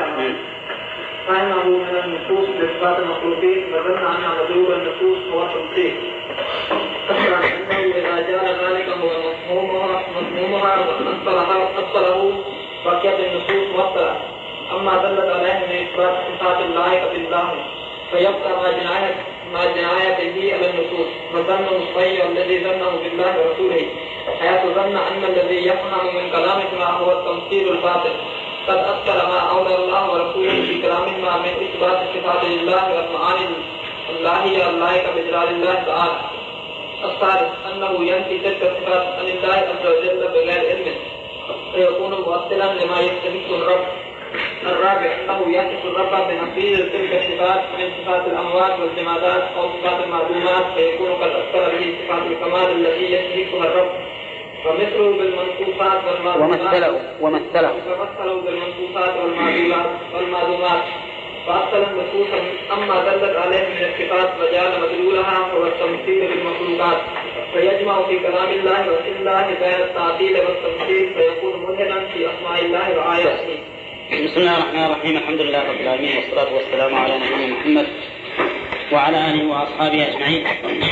فهمه من النصوص بإثبات المخلوقين فظن أن مدلول النصوص هو التمثيل. أخبر أنه إذا جاء ذلك هو مفهومها مفهومها وأصله بقيت النصوص مبطلة. أما دلت عليه من إثبات صفات الله بالله فيبقى ما جناية ما جنايته على النصوص، وظن الصحيح الذي ظنه بالله ورسوله حيث ظن أن الذي يفهم من كلامهما هو التمثيل الباطل قد أثر ما أولى الله ورسوله في كلامهما من إثبات الصفات لله والمعاني اللهية اللائقة بجلال الله تعالى. الثالث أنه ينفي تلك الصفات عن الله عز وجل بغير علم فيكون مؤثرا لما يستحق الرب. الرابع أنه يصف الرب بنفيذ تلك الصفات من صفات الأموات والجمادات أو صفات المعلومات فيكون قد أثر به صفات الكمال التي يستحقها الرب ومثله بالمنصوصات والمعدومات ومثله ومثله ومثله بالمنصوصات والمعدومات والمعدومات فأصل النصوص أما دلت عليه من الصفات وجعل مدلولها هو التمثيل بالمخلوقات فيجمع في كلام الله وفي الله بين التعطيل والتمثيل فيكون ملهما في أسماء الله وآياته. بسم الله الرحمن الرحيم. الحمد لله رب العالمين والصلاة والسلام على نبينا محمد وعلى آله وأصحابه أجمعين.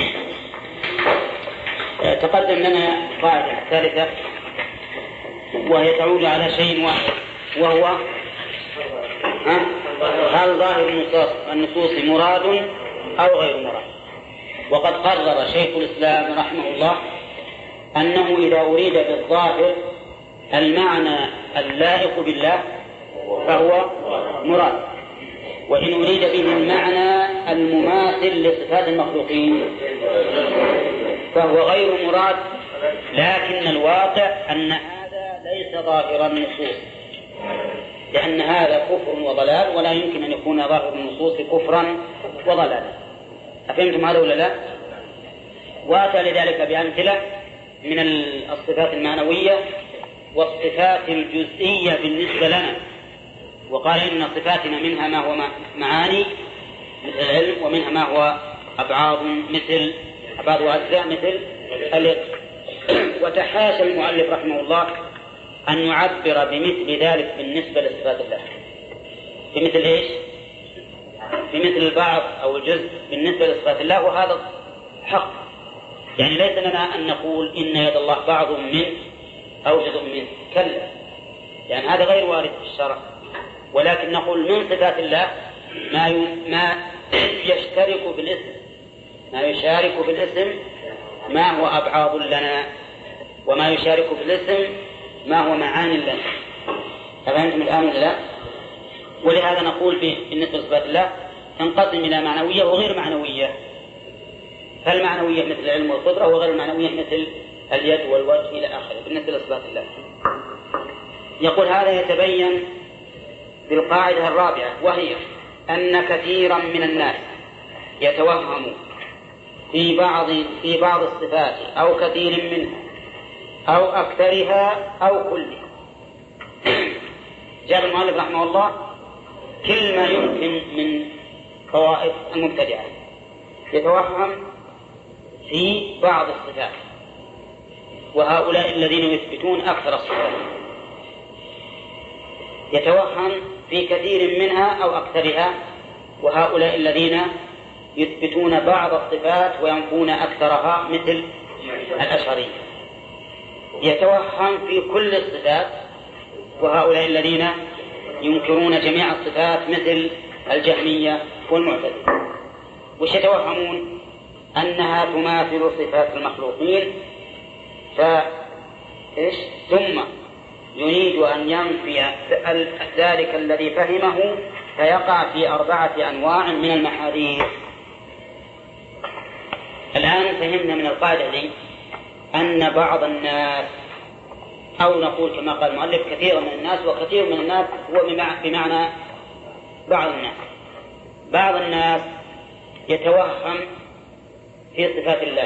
تقدم لنا قاعدة ثالثة وهي تعود على شيء واحد وهو هل ظاهر النصوص مراد أو غير مراد. وقد قرر شيخ الإسلام رحمه الله أنه إذا أريد بالظاهر المعنى اللائق بالله فهو مراد، وإن أريد به المعنى المماثل لصفات المخلوقين فهو غير مراد. لكن الواقع أن هذا ليس ظاهر النصوص، لأن هذا كفر وضلال، ولا يمكن أن يكون ظاهر النصوص كفرا وضلالا. أفهمتم هذا ولا لا؟ وأتى لذلك بأمثلة من الصفات المعنوية والصفات الجزئية بالنسبة لنا، وقال إن صفاتنا منها ما هو معاني مثل العلم، ومنها ما هو أبعاض مثل أبعاض وأجزاء مثل اليد. وتحاشى المؤلف رحمه الله أن يعبر بمثل ذلك بالنسبة لصفات الله. بمثل إيش؟ بمثل البعض أو الجزء بالنسبة لصفات الله، وهذا حق. يعني ليس لنا أن نقول إن يد الله بعض منه أو جزء منه، كلا، يعني هذا غير وارد في الشرع. ولكن نقول من صفات الله ما ما يشترك في الاسم، ما يشارك في الاسم ما هو أبعاض لنا، وما يشارك في الاسم ما هو معاني لنا. أفهمتم الآن ولا لا؟ ولهذا نقول بالنسبة لصفات الله تنقسم إلى معنوية وغير معنوية. فالمعنوية مثل العلم والقدرة، وغير المعنوية مثل اليد والوجه إلى آخره بالنسبة لصفات الله. يقول هذا يتبين بالقاعدة الرابعة، وهي أن كثيرا من الناس يتوهم في بعض في بعض الصفات أو كثير منها أو أكثرها أو كلها. جاء المؤلف رحمه الله كل ما يمكن من طوائف المبتدعة يتوهم في بعض الصفات، وهؤلاء الذين يثبتون أكثر الصفات يتوهم في كثير منها أو أكثرها، وهؤلاء الذين يثبتون بعض الصفات وينفون أكثرها مثل الأشعرية. يتوهم في كل الصفات، وهؤلاء الذين ينكرون جميع الصفات مثل الجهمية والمعتزلة. وش يتوهمون؟ أنها تماثل صفات المخلوقين، فإيش؟ ثم يريد أن ينفي ذلك الذي فهمه فيقع في أربعة أنواع من المحاذير. الآن فهمنا من القاعدة دي أن بعض الناس، أو نقول كما قال المؤلف كثير من الناس، وكثير من الناس هو بمعنى بعض الناس. بعض الناس يتوهم في صفات الله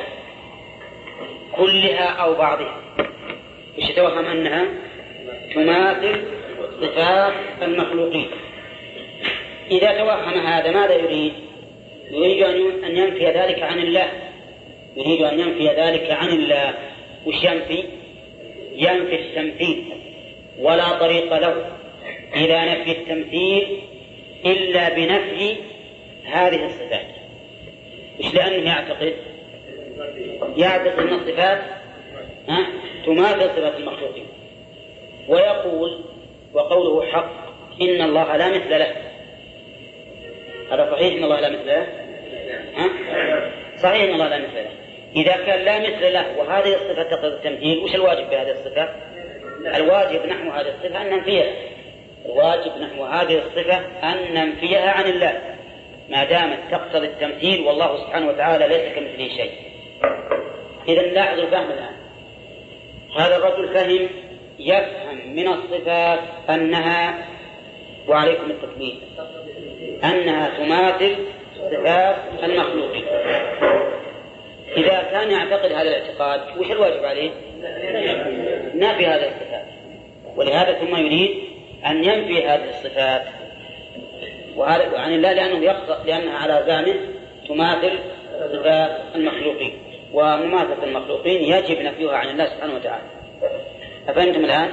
كلها أو بعضها، مش يتوهم أنها تماثل صفات المخلوقين. إذا توهم هذا ماذا يريد؟ يريد أن ينفي ذلك عن الله، يريد أن ينفي ذلك عن الله. وش ينفي؟ ينفي التمثيل، ولا طريق له إلى نفي التمثيل إلا بنفي هذه الصفات. مش لأنه يعتقد يعتقد أن الصفات تماثل صفات المخلوقين، ويقول وقوله حق إن الله لا مثل له. هذا صحيح إن الله لا مثل له؟ ها؟ صحيح إن الله لا مثل له. إذا كان لا مثل له وهذه الصفة تقتضي التمثيل، وش الواجب بهذه الصفة؟ الواجب نحو هذه الصفة أن ننفيها. الواجب نحو هذه الصفة أن ننفيها عن الله ما دامت تقتضي التمثيل، والله سبحانه وتعالى ليس كمثله شيء. إذا لاحظوا الفهم الآن. هذا الرجل فهم يفهم من الصفات أنها، وعليكم التكبير، أنها تماثل صفات المخلوقين. إذا كان يعتقد هذا الاعتقاد وش الواجب عليه؟ نافي هذه الصفات، ولهذا ثم يريد أن ينفي هذه الصفات وهذا عن الله لأنه يقصد لأنها على زعمه تماثل صفات المخلوقين، ومماثلة المخلوقين يجب نفيها عن الله سبحانه وتعالى. أفهمتم الآن؟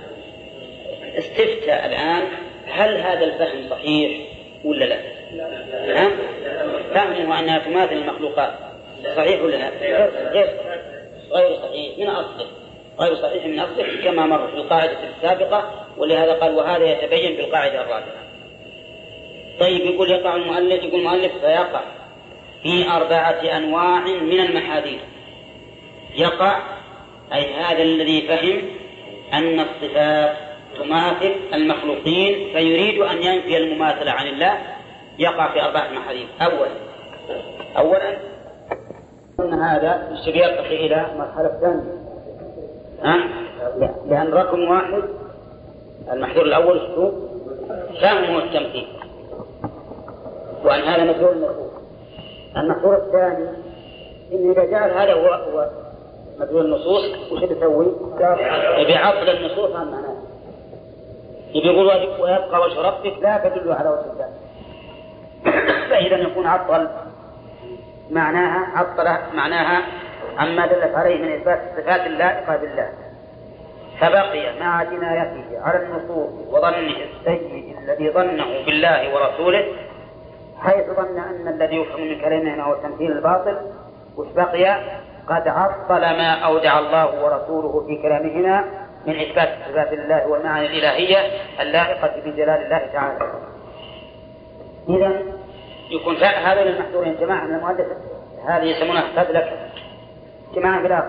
استفتى الآن هل هذا الفهم صحيح ولا لا؟ ها؟ فهمه أنها تماثل المخلوقات صحيح ولا لا؟ غير غير صحيح من أصله، غير صحيح من أصله كما مر في القاعدة السابقة، ولهذا قال وهذا يتبين بالقاعدة الرابعة. طيب يقول يقع المؤلف، يقول المؤلف فيقع في أربعة أنواع من المحاذير. يقع أي هذا الذي فهم أن الصفات تماثل المخلوقين فيريد أن ينفي المماثلة عن الله، يقع في أربعة محاذير. أولا أولا أن هذا الشيء يرتقي إلى مرحلة ثانية، ها؟ لأن رقم واحد المحذور الأول هو فهمه التمثيل، وأن هذا مدلول المخلوق. المحذور الثاني إن إذا جعل هذا هو, هو مدلول النصوص وش بيسوي؟ بيعطل النصوص عن معناه، يقول ويبقى وجه ربك لا تدل على وجه الله، فإذا يكون عطل معناها عطل معناها عما دلت عليه من إثبات الصفات اللائقة بالله، فبقي مع جنايته على النصوص وظنه السيء الذي ظنه بالله ورسوله، حيث ظن أن الذي يفهم من كلامه هو تمثيل الباطل، وبقي قد عطل ما أودع الله ورسوله في كلامهما من إثبات صفات الله والمعاني الإلهية اللائقة بجلال الله تعالى. إذا يكون هذا المحذورين جماعة من المؤلف هذه يسمونها فذلك جماعة بالآخر،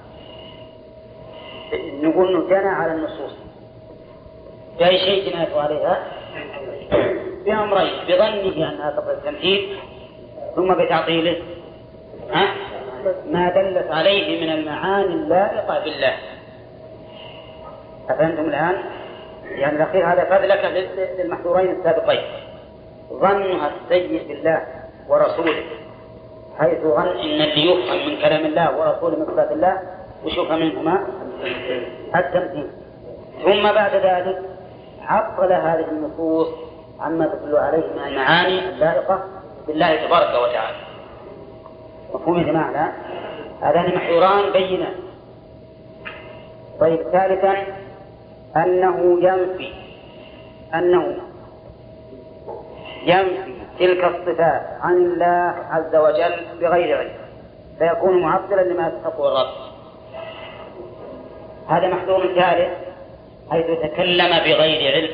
نقول أنه جنى على النصوص بأي شيء جناته عليها بأمرين: بظنه أنها تقضي التمثيل، ثم بتعطيله ها ما دلت عليه من المعاني اللائقة بالله. أفهمتم الآن؟ يعني الأخير هذا فذلك للمحذورين السابقين: ظنها السيء بالله ورسوله، حيث ظن إن اللي يفهم من كلام الله ورسوله من صفات الله وشوف منهما التمثيل، ثم بعد ذلك عطل هذه النصوص عما تدل عليه من المعاني اللائقة بالله تبارك وتعالى. مفهوم يا جماعة؟ لا؟ هذان محذوران بينان. طيب ثالثا أنه ينفي أنه ينفي تلك الصفات عن الله عز وجل بغير علم، فيكون معطلا لما يستحقه الرب. هذا محذور ثالث حيث تكلم بغير علم.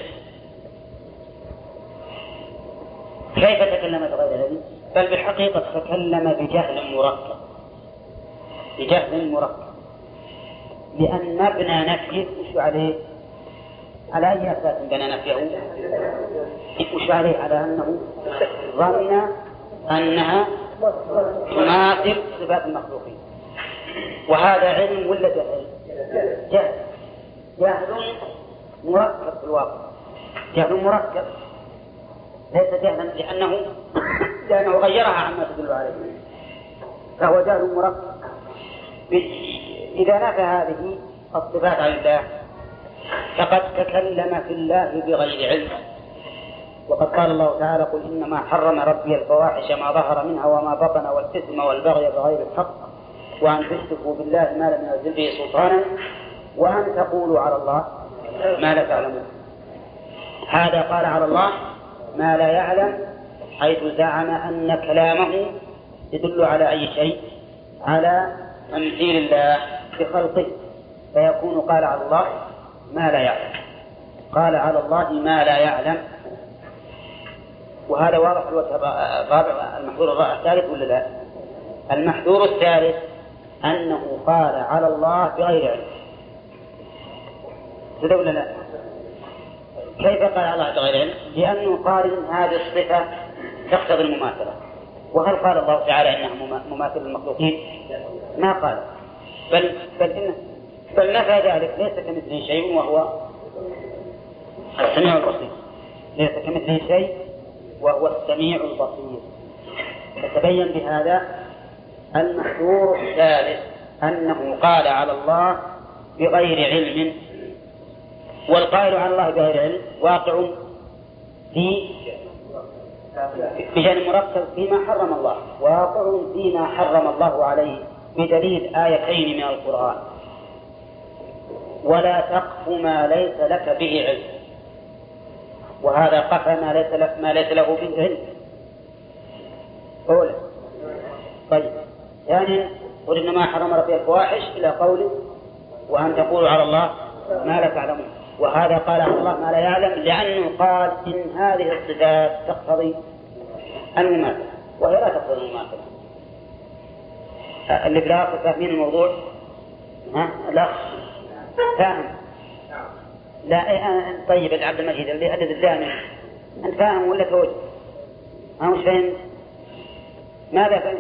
كيف تكلم بغير علم؟ بل بالحقيقة تكلم بجهل مركب، بجهل مركب، لأن مبنى نفيه وش عليه؟ على أي أساس بنى نفيه؟ وش عليه؟ على أنه ظن أنها تماثل صفات المخلوقين، وهذا علم ولا جهل؟ جهل، جهل مركب في الواقع، جهل مركب ليس جهلا لأنه لأنه غيرها عما تدل عليه، فهو جهل مركب. إذا نفى هذه الصفات عن الله فقد تكلم في الله بغير علم، وقد قال الله تعالى: قل إنما حرم ربي الفواحش ما ظهر منها وما بطن والإثم والبغي بغير الحق وأن تشركوا بالله ما لم ينزل به سلطانا وأن تقولوا على الله ما لا تعلمون. هذا قال على الله ما لا يعلم، حيث زعم أن كلامه يدل على أي شيء؟ على تمثيل الله بخلقه، فيكون قال على الله ما لا يعلم، قال على الله ما لا يعلم. وهذا واضح الوجه الرابع المحذور الرابع الثالث ولا لا؟ المحذور الثالث أنه قال على الله بغير علم. كذا ولا لا؟ كيف قال على الله بغير علم؟ لأنه قال إن هذه الصفة تقتضي المماثلة، وهل قال الله تعالى إنها مماثل للمخلوقين؟ ما قال، بل بل إنه بل نفى ذلك: ليس كمثله شيء وهو السميع البصير. ليس كمثله شيء وهو السميع البصير. فتبين بهذا المحذور الثالث أنه قال على الله بغير علم، والقائل على الله بغير علم واقع في بجانب مركب فيما حرم الله، واقع فيما حرم الله عليه بدليل آيتين من القرآن: ولا تقف ما ليس لك به علم، وهذا قف ما ليس له, ما ليس له به علم. أولا. طيب، ثانيا: قل إنما حرم ربي الفواحش إلى قوله: وأن تقولوا على الله ما لا تعلمون. وهذا قال على الله ما لا يعلم لأنه قال إن هذه الصفات تقتضي المماثلة، وهي لا تقتضي المماثلة. اللي بلا فاهمين الموضوع؟ ها؟ لا فاهم؟ لا. طيب عبد المجيد اللي أدد الدامي، أنت فاهم ولا توجه؟ ها مش فاهم؟ ماذا فاهم؟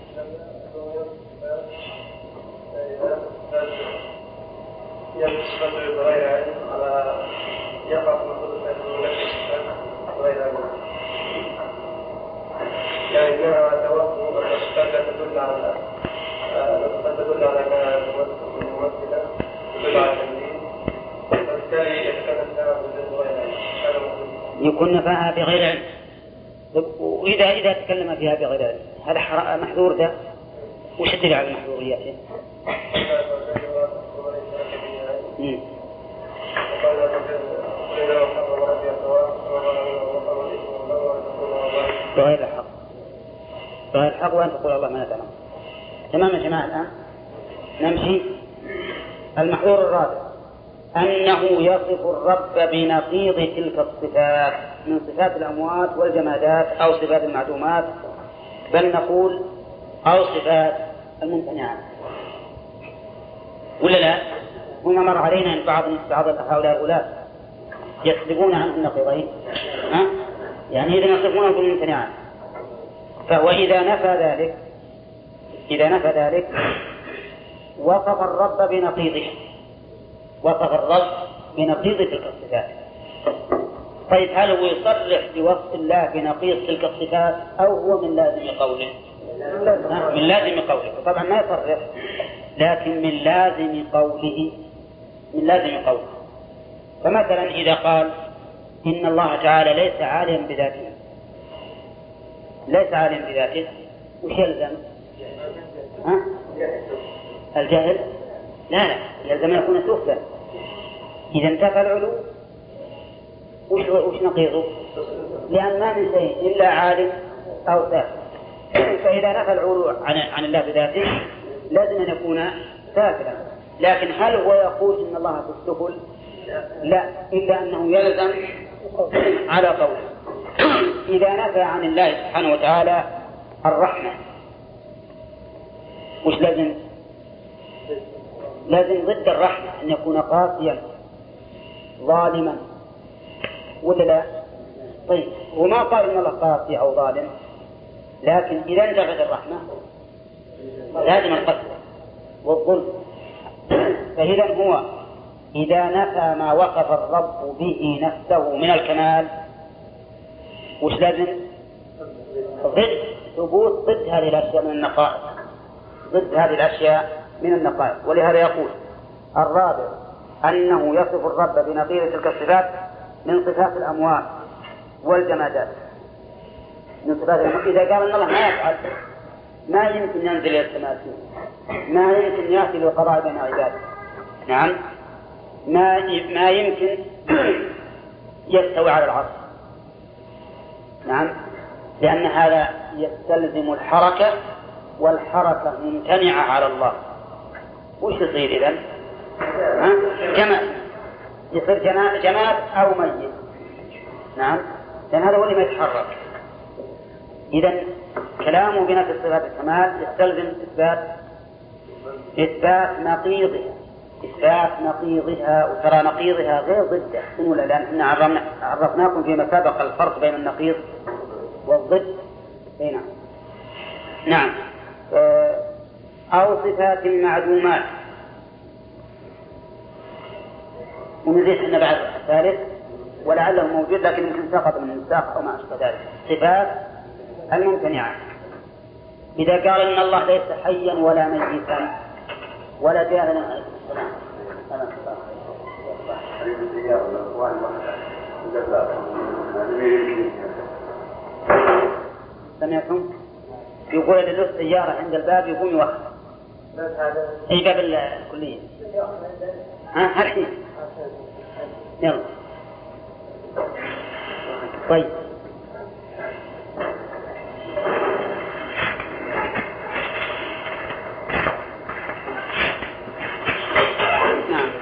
يصفة بغير علم على يقع مخلوق غير علم، يعني منها توهم قد تدل على قد تدل على الممثلة، تدل على التمثيل، فبالتالي يتكلم لها بغير علم، يكون نفاها بغير علم. وإذا إذا تكلم فيها بغير علم هذا محذور ده، وش الدليل على المحذوريات؟ بغير الحق، بغير الحق، وأن تقول الله ما نتعلم. تمام يا جماعة. الآن نمشي. المحذور الرابع أنه يصف الرب بنقيض تلك الصفات من صفات الأموات والجمادات أو صفات المعدومات، بل نقول أو صفات الممتنعات، ولا لا؟ هنا مر علينا أن بعض بعض هؤلاء الأولاد يسلبون عنه النقيضين، ها؟ يعني إذا يصفونه بالممتنعات، فهو إذا نفى ذلك إذا نفى ذلك وصف الرب بنقيضه، وصف الرب بنقيض تلك الصفات. طيب، هل هو يصرح بوصف الله بنقيض تلك الصفات أو هو من لازم قوله؟ من لازم قوله. طبعا ما يصرح، لكن من لازم قوله من لازم قوله. فمثلا إذا قال إن الله تعالى ليس عالما بذاته، ليس عالما بذاته، وش يلزم؟ ها؟ الجهل؟ لا لا، يلزم يكون سفلا. إذا انتفى العلو وش, وش نقيضه؟ لأن ما من شيء إلا عالم أو سافل. فإذا نفى العلو عن, عن الله بذاته لازم أن يكون سافلا. لكن هل هو يقول إن الله في السفل؟ لا، إلا أنه يلزم على قوله. إذا نفى عن الله سبحانه وتعالى الرحمة، وش لازم؟ لازم ضد الرحمة أن يكون قاسيا ظالما، ولا لا؟ طيب، وما قال إن الله قاسي أو ظالم، لكن إذا انتفت الرحمة لازم القتل والظلم. فإذا هو إذا نفى ما وصف الرب به نفسه من الكمال، وش لازم؟ ضد ثبوت ضد هذه الأشياء من النقائص، ضد هذه الأشياء من النقائص. ولهذا يقول الرابع أنه يصف الرب بنقيض تلك الصفات من صفات الأموات والجمادات. من صفات الأموات إذا قال أن الله ما يفعل، ما يمكن ينزل إلى السماء، ما يمكن يأتي للقضاء بين عباده، نعم، ما ما يمكن يستوي على العرش، نعم، لأن هذا يستلزم الحركة، والحركة ممتنعة على الله. وش يصير إذن؟ جماد، يصير جماد أو ميت، نعم، لأن هذا هو اللي ما يتحرك. إذن كلامه بنفس صفات الكمال يستلزم إثبات إثبات نقيضها، إثبات نقيضها. وترى نقيضها غير ضده، ولا لأن احنا عرفناكم فيما سبق الفرق بين النقيض والضد. هنا نعم. أو صفات معدومات، ونزيد أن بعد الثالث ولعله موجود لكن يمكن سقط من الساق أو ما أشبه ذلك، صفات الممتنعات. إذا قال إن الله ليس حيا ولا ميتا ولا جاهلا سمعتم؟ يقول إذا له سيارة عند الباب يقوم يوخر. أي باب الكلية؟ ها الحين. يلا. طيب. نعم.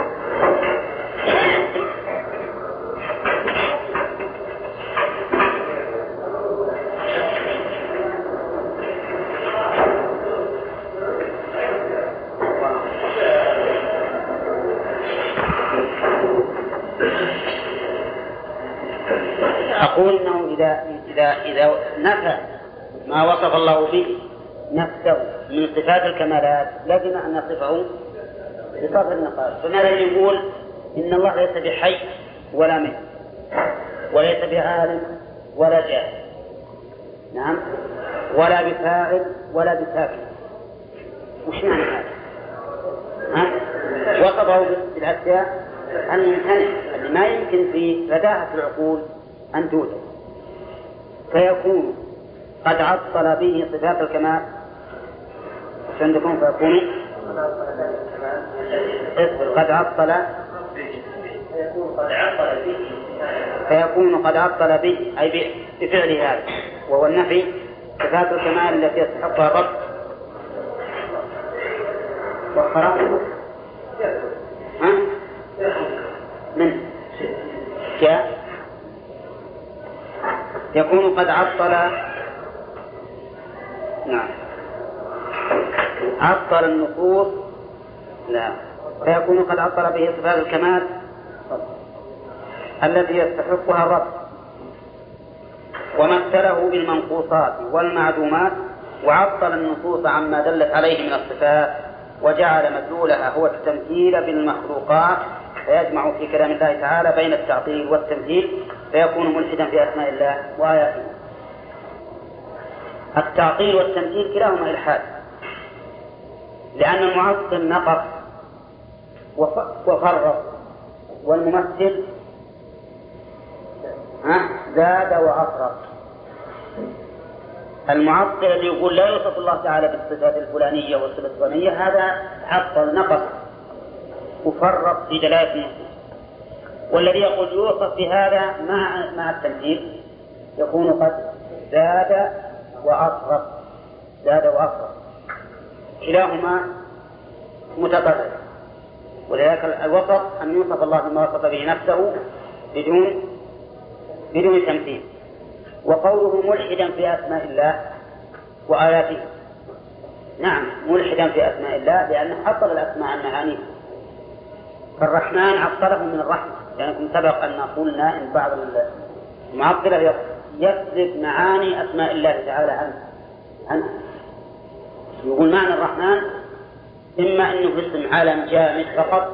أقول إنه إذا إذا إذا نفى ما وصف الله به نفسه من صفات الكمالات لازم أن نصفه بصفة النقائص. فماذا يقول إن الله ليس بحي ولا ميت وليس بعالم ولا جاهل، نعم، ولا بفاعل ولا بساكن. وش معنى هذا؟ ها؟ وصفه بالأشياء الممتنعة اللي ما يمكن في بداهة العقول أن توجد، فيكون قد عطل به صفات الكمال. عندكم فيكون قد عطل فيكون قد عطل به أي بفعل هذا، وهو النفي صفات الكمال التي يستحقها الرب والخراف. ها؟ من جاء يكون قد عطل، نعم، عطل النصوص، لا، فيكون قد عطل به صفات الكمال التي يستحقها الرب، ومثله بالمنقوصات والمعدومات، وعطل النصوص عما دلت عليه من الصفات، وجعل مدلولها هو التمثيل بالمخلوقات، فيجمع في كلام الله تعالى بين التعطيل والتمثيل، فيكون ملحدا في أسماء الله وآياته. التعطيل والتمثيل كلاهما إلحاد، لأن المعطل نقص وفرق، والممثل زاد وأفرق. المعطل اللي يقول لا يوصف الله تعالى بالصفات الفلانية والصفات الفلانية هذا عطل نقص وفرق في دلالة النصوص، والذي يقول يوصف بهذا مع مع التمثيل يكون قد زاد وأفرق، زاد وأفرق، كلاهما متضرر. ولذلك الوسط أن يوصف الله بما وصف به نفسه بدون بدون تمثيل. وقوله ملحدا في أسماء الله وآياته، نعم، ملحدا في أسماء الله لأنه عطل الأسماء عن معانيه. فالرحمن عطله من الرحمة، لأنكم يعني سبق أن قلنا إن بعض المعطلة يسلب معاني أسماء الله تعالى عنه عنه يقول معنى الرحمن إما أنه اسم عالم جامد فقط،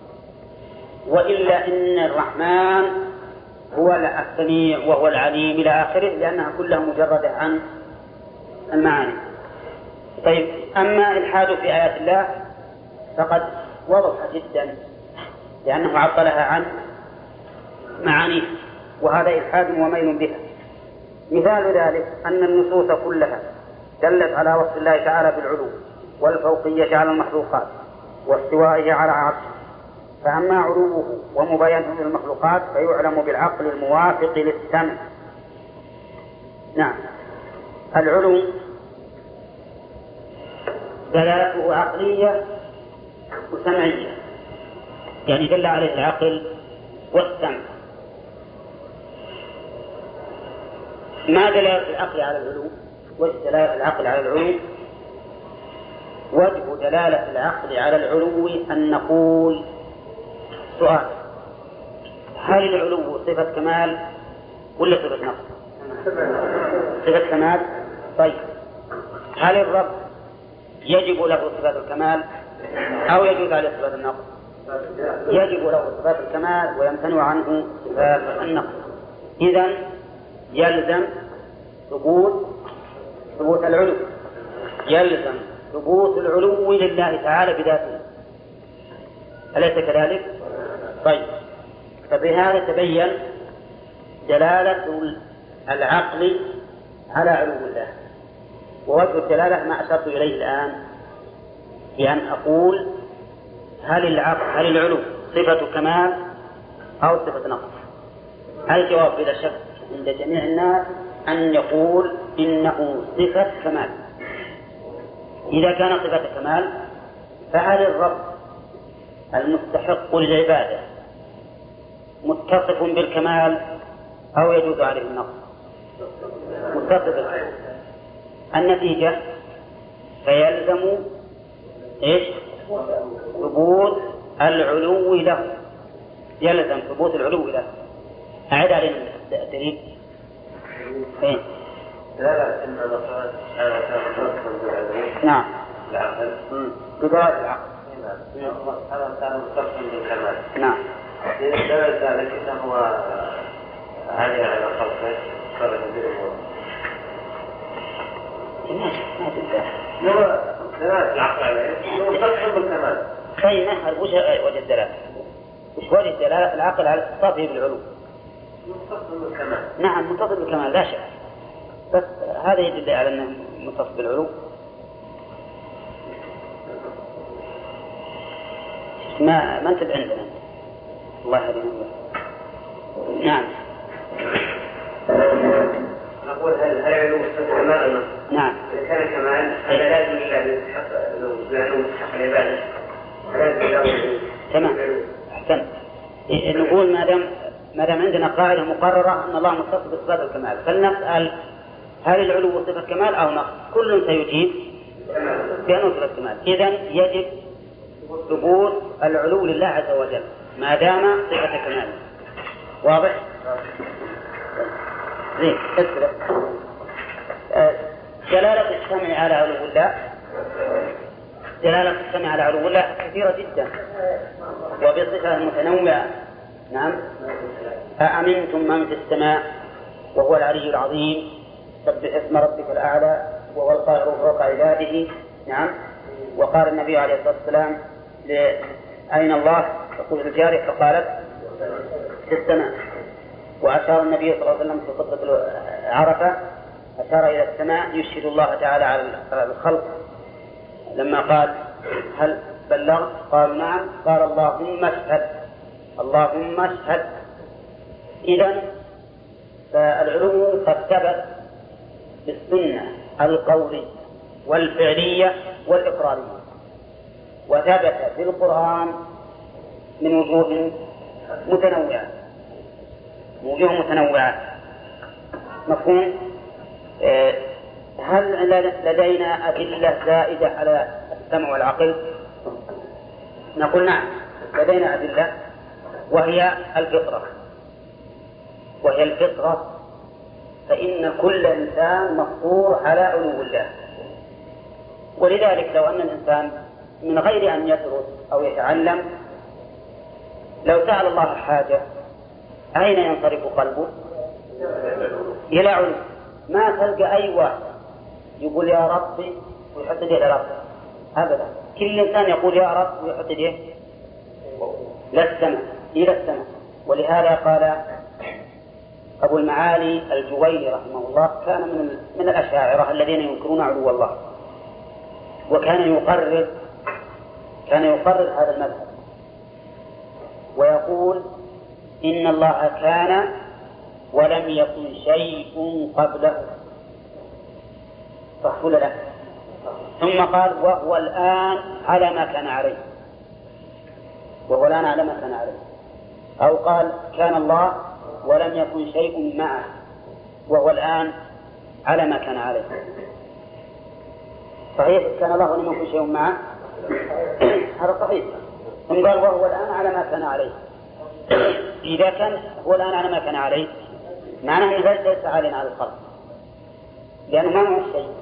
وإلا إن الرحمن هو السميع وهو العليم إلى آخره، لأنها كلها مجردة عن المعاني. طيب، أما الحاد في آيات الله فقد وضح جدا، لأنه عطلها عن معانيه، وهذا إلحاد وميل بها. مثال ذلك أن النصوص كلها دلت على وصف الله تعالى بالعلو والفوقية على المخلوقات واستوائه على عرشه، فأما علوه ومباينته للمخلوقات فيعلم بالعقل الموافق للسمع. نعم، العلو دلالته عقلية وسمعية، يعني دل عليه العقل والسمع. ما دلالة العقل على العلو؟ وجه دلالة العقل على العلو وجه دلالة العقل على العلو أن نقول سؤال: هل العلو صفة كمال ولا صفة نقص؟ صفة كمال. طيب، هل الرب يجب له صفات الكمال أو يجوز عليه صفات النقص؟ يجب له صفات الكمال ويمتنع عنه صفات النقص. إذن يلزم ثبوت ثبوت العلو، يلزم ثبوت العلو لله تعالى بذاته، أليس كذلك؟ طيب، فبهذا تبين دلالة العقل على علو الله. ووجه الدلالة ما أشرت إليه الآن بأن أقول هل العقل هل العلو صفة كمال أو صفة نقص؟ الجواب بلا شك عند جميع الناس أن يقول إنه صفة كمال. إذا كان صفة كمال فهل الرب المستحق للعبادة متصف بالكمال أو يجوز عليه النقص؟ متصف بالكمال. النتيجة فيلزم إيش؟ ثبوت العلو له، يلزم ثبوت العلو له. أعد علينا الدليل. فين؟ لا لا إن الله تعالى متصف بالعلو. نعم. العقل. بداية العقل. هذا كان متصف بالكمال. نعم. دلالة ذلك أنه عالي على خلقه صار يديره. ما تنتهي. هو دلالة العقل عليه متصف بالكمال. خلينا وش وجه الدلالة؟ وش وجه الدلالة؟ العقل على اتصافه بالعلو. متصف بالكمال. نعم متصف بالكمال لا شك، بس هذا يدل على أنه متصف بالعلو. ما ما أنت عندنا. الله يهدينا. نعم. نقول هل هل علو كمال؟ نعم. إذا كان كمال هذا لازم لله يستحق لأنه يستحق العبادة. تمام. أحسن. نقول ما دام ما دام عندنا قاعدة مقررة أن الله متصف بصفات الكمال، فلنسأل هل العلو صفة كمال أو نقص؟ كل سيجيب بأنه صفة كمال. إذن يجب ثبوت العلو لله عز وجل ما دام صفة كمال. واضح؟ زين. اسئلة. دلالة السمع على علو الله دلالة السمع على علو الله كثيرة جدا وبصفة متنوعة. نعم. أأمنتم من في السماء وهو العلي العظيم سبح اسم ربك الأعلى وهو القاهر فوق عباده. نعم. وقال النبي عليه الصلاة والسلام أين الله؟ تقول الجارية فقالت في السماء. وأشار النبي صلى الله عليه وسلم في خطبة عرفة أشار إلى السماء يشهد الله تعالى على الخلق لما قال هل بلغت؟ قال نعم. قال اللهم اشهد اللهم اشهد. إذن فالعلو قد ثبت بالسنة القولية والفعلية والإقرارية، وثبت في القرآن من وجوه متنوعة وجوه متنوعة. مفهوم؟ هل لدينا أدلة زائدة على السمع والعقل؟ نقول نعم لدينا أدلة، وهي الفطرة وهي الفطرة فإن كل إنسان مفطور على علو الله. ولذلك لو أن الإنسان من غير أن يدرس أو يتعلم لو سأل الله حاجة أين ينصرف قلبه؟ إلى علو. ما تلقى أي واحد يقول يا ربي ويحط يده على ربه أبدا. كل إنسان يقول يا رب ويحط يده للسماء إلى السماء. ولهذا قال أبو المعالي الجويني رحمه الله كان من من الأشاعرة الذين ينكرون علو الله، وكان يقرر كان يقرر هذا المذهب ويقول إن الله كان ولم يكن شيء قبله. صح ولا لا؟ ثم قال وهو الآن على ما كان عليه وهو الآن على ما كان عليه. أو قال كان الله ولم يكن شيء معه وهو الآن على ما كان عليه. صحيح كان الله ولم يكن شيء معه هذا صحيح. ثم قال وهو الآن على ما كان عليه. إذا كان هو الآن على ما كان عليه معناه أنه ليس عالٍ على الخلق لأنه ما معه شيء.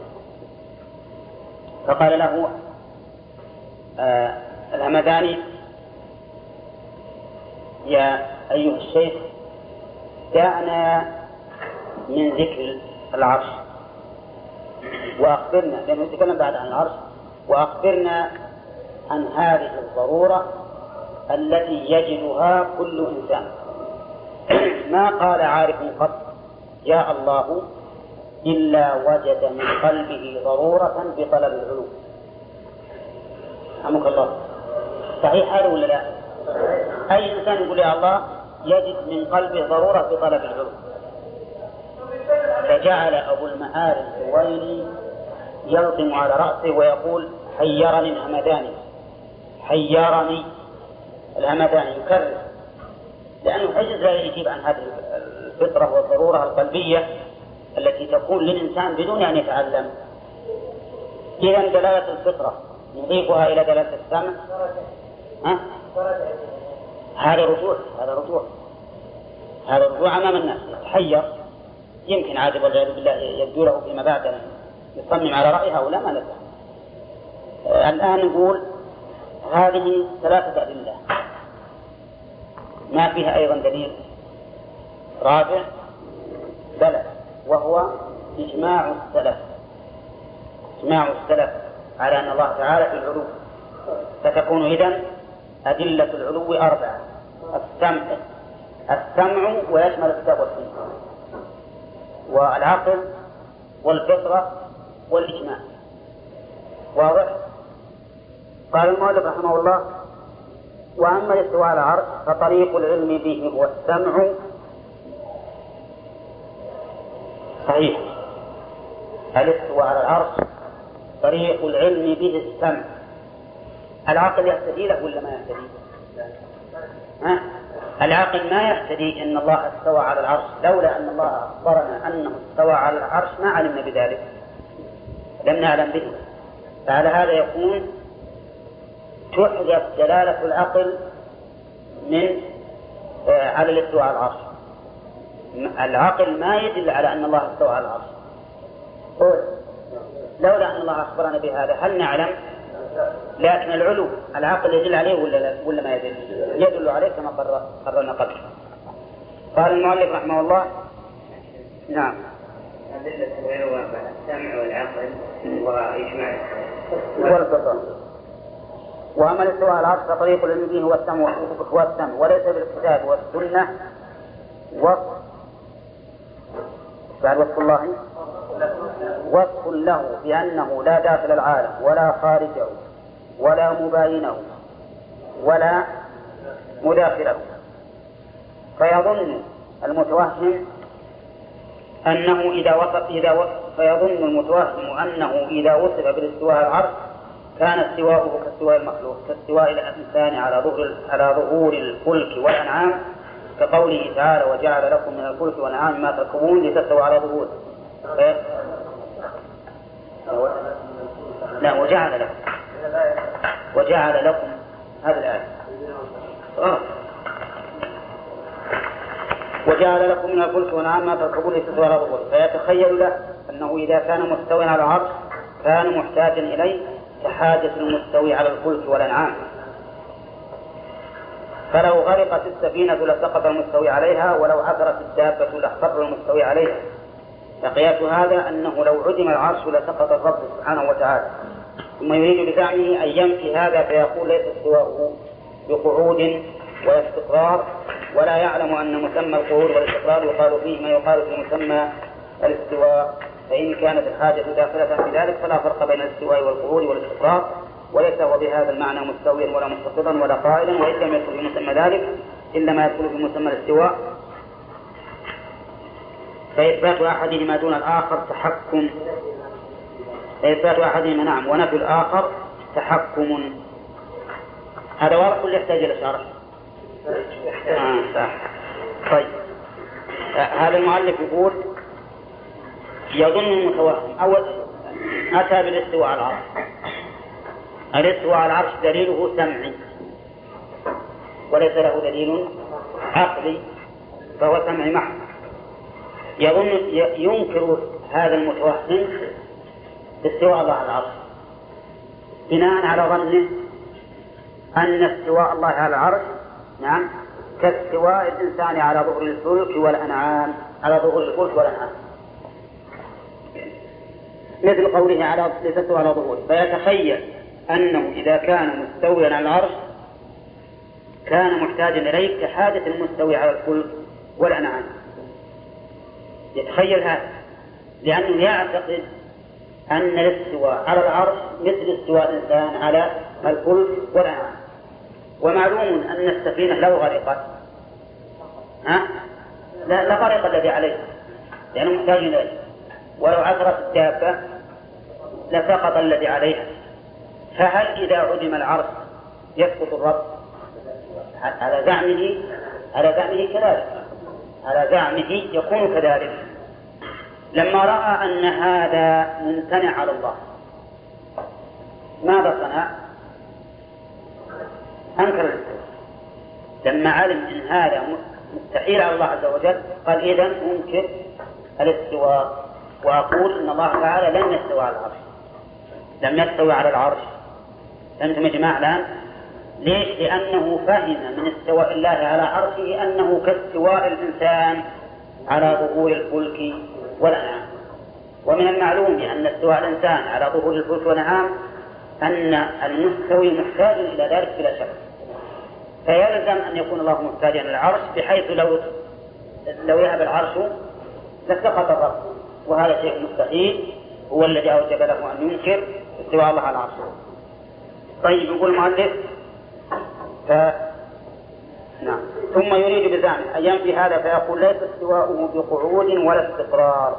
فقال له آه الهمداني يا أيها الشيخ دعنا من ذكر العرش وأخبرنا، لأنه يتكلم بعد عن العرش، وأخبرنا عن هذه الضرورة التي يجدها كل إنسان. ما قال عارف قط يا الله إلا وجد من قلبه ضرورة بطلب العلوم. رحمك الله، صحيح هذا ولا لا؟ أي إنسان يقول يا الله يجد من قلبه ضرورة بطلب العلوم. فجعل أبو المعارف الرويني يلطم على رأسه ويقول حيرني الهمداني، حيرني الهمداني، يكرر، لأنه حجز لا يجيب عن هذه الفطرة والضرورة القلبية التي تكون للإنسان بدون أن يتعلم. إذا دلالة الفطرة نضيفها إلى دلالة السمع، ها؟ هذا رجوع، هذا رجوع، هذا رجوع أمام الناس، يتحير، يمكن عاجب والعياذ بالله يبدو له فيما بعد أن يصمم على رأيها ولا ما نفهم. الآن نقول هذه ثلاثة أدلة، ما فيها أيضا دليل رابع بلى، وهو إجماع السلف، إجماع السلف على أن الله تعالى في العلو. فتكون إذن أدلة العلو أربعة: السمع السمع ويشمل الكتاب والسنة والعقل والفطرة والإجماع. واضح؟ قال المؤلف رحمه الله: وأما الاستواء على العرش فطريق العلم به هو السمع. صحيح، الاستواء على العرش طريق العلم به السمع. العقل يهتدي له ولا ما يهتدي؟ ها؟ العقل ما يهتدي إن الله استوى على العرش، لولا أن الله أخبرنا أنه استوى على العرش ما علمنا بذلك، لم نعلم به. فعلى هذا يكون تحدث دلالة العقل من آه على الاستواء على العرش. العقل ما يدل على أن الله استوى على العرش. لولا أن الله أخبرنا بهذا هل نعلم؟ لكن العلو العقل يدل عليه ولا, ولا ما يدل؟ يدل عليه كما قررنا قبل. قال المؤلف رحمه الله: نعم، أدلة العلو السمع والعقل وإجماع والفطرة. وأما الاستواء على العرش فطريق العلم به هو السمع، هو السمع وليس بالكتاب والسنة وصف بعد وصف الله وصف له بأنه لا داخل العالم ولا خارجه ولا مباينه ولا مداخله. فيظن المتوهم أنه إذا وصف إذا وصف فيظن المتوهم أنه إذا وصف بالاستواء على العرش كان استواؤه كاستواء المخلوق، كاستواء الإنسان على ظهور على ظهور الفلك والأنعام، كقوله تعالى: وجعل لكم من الفلك والأنعام ما تركبون لتستووا على ظهوره. لا، وجعل لكم وجعل لكم هذا الآية آه. وجعل لكم من الفلك والأنعام ما تركبون لتستووا على ظهوره. فيتخيل له أنه إذا كان مستوى على العرش كان محتاجا إليه كحاجة المستوي على الفلك والأنعام. فلو غرقت السفينة لسقط المستوي عليها، ولو عثرت الدابة لاحتر المستوي عليها. فقياس هذا أنه لو عدم العرش لسقط الرب سبحانه وتعالى. ثم يريد بزعمه أن ينفي هذا فيقول ليس استواؤه بقعود ولا استقرار، ولا يعلم أن مسمى القعود والاستقرار يقال فيه ما يقال في مسمى الاستواء. فإن كانت الحاجة داخلة في ذلك فلا فرق بين الاستواء والقعود والاستقرار، وليس هو بهذا المعنى مستويا ولا مستقرا ولا قائلا، وإن لم يدخل في مسمى ذلك إلا ما يدخل في مسمى الاستواء. فإثبات أحدهما دون الآخر تحكم فإثبات أحدهما نعم ونفي الآخر تحكم. هذا واضح ولا يحتاج إلى شرح؟ آه صح. طيب، هذا المؤلف يقول: يظن المتوهم أول أتى بالاستواء على العرش. الاستواء على العرش دليله سمعي وليس له دليل عقلي، فهو سمعي محض. يظن ينكر هذا المتوهم استواء الله على العرش بناء على ظنه أن استواء الله على العرش نعم كاستواء الإنسان على ظهر الفلك والأنعام على ظهر الفلك والأنعام، مثل قوله على لتستوى على ظهوره. فيتخيل أنه إذا كان مستويا على العرش كان محتاجا إليه كحاجة المستوي على الفلك والأنعام. يتخيل هذا، لأنه يعتقد أن الاستواء على العرش مثل استواء الإنسان على الفلك والأنعام. ومعلوم أن السفينة لو غرقت ها لا غرق الذي عليه لأنه محتاج إليه، ولو عثرت الدابة لسقط الذي عليها. فهل إذا عدم العرش يسقط الرب؟ على زعمه على زعمه كذلك، على زعمه يكون كذلك. لما رأى أن هذا ممتنع على الله ماذا صنع؟ أنكر الاستواء. لما علم أن هذا مستحيل على الله عز وجل قال إذن أنكر الاستواء وأقول أن الله تعالى لم يستوى على العرش، لم يستوى على العرش. فهمتم يا جماعة الآن؟ ليش؟ لأنه فهم من استواء الله على عرشه أنه كاستواء الإنسان على ظهور الفلك والأنعام. ومن المعلوم أن استواء الإنسان على ظهور الفلك والأنعام أن المستوي محتاج إلى ذلك بلا شك، فيلزم أن يكون الله محتاجا إلى العرش، بحيث لو لو يهب العرش لسقط الرب، وهذا شيء مستحيل هو الذي أوجب له أن ينكر استواء الله على عرشه. طيب يقول المؤلف ف... نعم. ثم يريد بزعمه أن ينفي هذا فيقول ليس استواؤه بقعود ولا استقرار.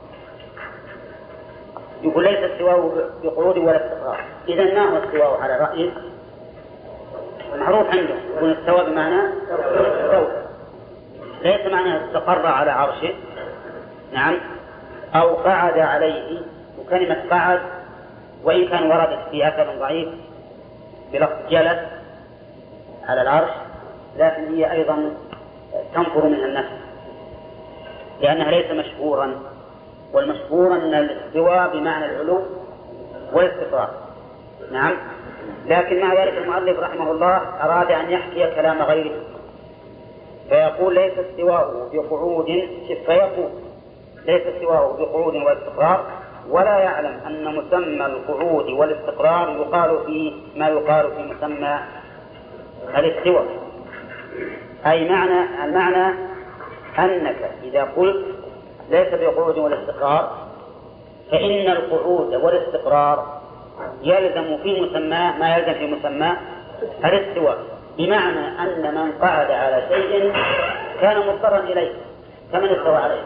يقول ليس استواؤه بقعود ولا استقرار. إذا ما هو استواؤه على رأيه؟ معروف عنده يقول استوى بمعنى استوى، ليس معنى استقر على عرشه نعم أو قعد عليه. وكلمة قعد وإن كان وردت في أثر ضعيف بلفظ جلس على العرش، لكن هي أيضا تنفر منها النفس لأنها ليس مشهورا، والمشهور أن الاستواء بمعنى العلو والاستقرار نعم. لكن مع ذلك المؤلف رحمه الله أراد أن يحكي كلام غيره فيقول ليس استواءه بقعود، فيقول ليس استواءه بقعود والاستقرار، ولا يعلم أن مسمى القعود والاستقرار يقال فيه ما يقال في مسمى الاستواء. أي معنى المعنى أنك إذا قلت ليس بقعود ولا استقرار فإن القعود والاستقرار يلزم في مسماه ما يلزم في مسماه الاستواء، بمعنى أن من قعد على شيء كان مضطرا إليه كمن استوى عليه.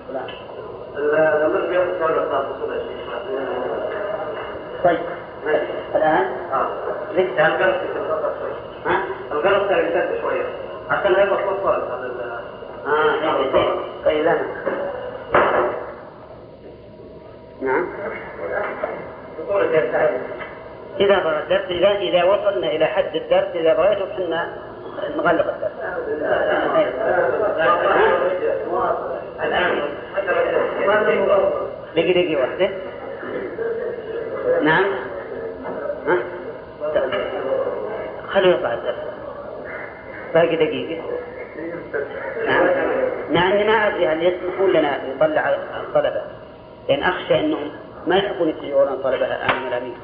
طيب الآن لسه القرص ها القرص يزداد شوية عشان لا يبقى صوت صوت اه طيب نعم. إذا الدرس إذا إذا وصلنا إلى حد الدرس إذا رأيته كنا نغلق الدرس الآن دقيقة دقيقة واحدة نعم ها خلوا يطلع الدرس باقي دقيقة نعم نعم. ما أدري هل يسمحون لنا نطلع الطلبة لأن أخشى أنهم ما يحبون يتجعون الطلبة الآن من الأمين.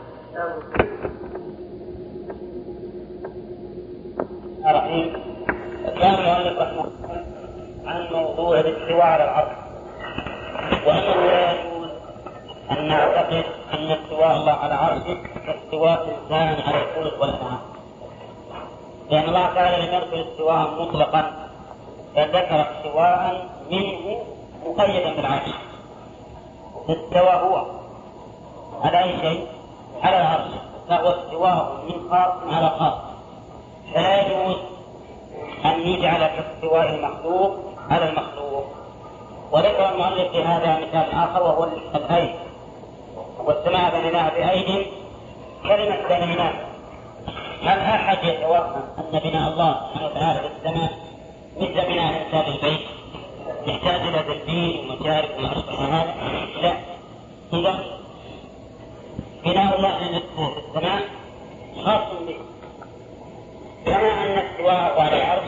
الرحيم. كان المؤلف رحمه الله عن موضوع الاستواء على العرش، وأنه لا يجوز أن نعتقد أن استواء الله على عرشه كاستواء الإنسان على الفلك والأنعام، لأن الله تعالى لم يذكر استواء مطلقا بل ذكر استواء منه مقيدا بالعرش. استوى هو على أي شيء على العرش، فهو استواء من خاص على خاص، فلا يجوز أن يجعل كاستواء المخلوق على المخلوق. وذكر المؤلف في هذا مثال آخر وهو الأيد، والسماء بنيناها بأيد كلمة بنيناها. هل أحد يتوهم أن بناء الله سبحانه وتعالى بالسماء مثل بناء الإنسان البيت يحتاج إلى تدبير ومشارك وما أشبه هذا؟ لا. إذا بناء الله في السماء خاص به، كما أن استواءه على العرش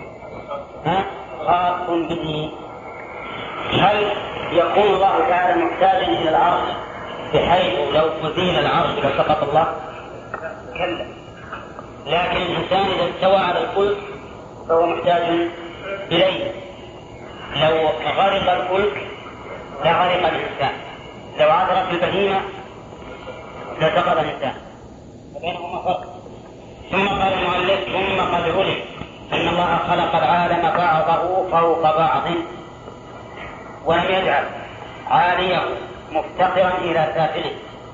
خاص به. هل يكون الله تعالى محتاجا إلى العرش بحيث لو أزيل العرش لسقط الله؟ كلا، لكن الإنسان إذا استوى على الفلك فهو محتاج إليه. لو غرق الفلك لغرق الإنسان، لو عثرت البهيمة لسقط الإنسان، وبينهما فرق. ثم قال المؤلف ثم قد علم أن الله خلق العالم بعضه فوق بعض ولم يجعل عاليه مفتقرا إلى سافله.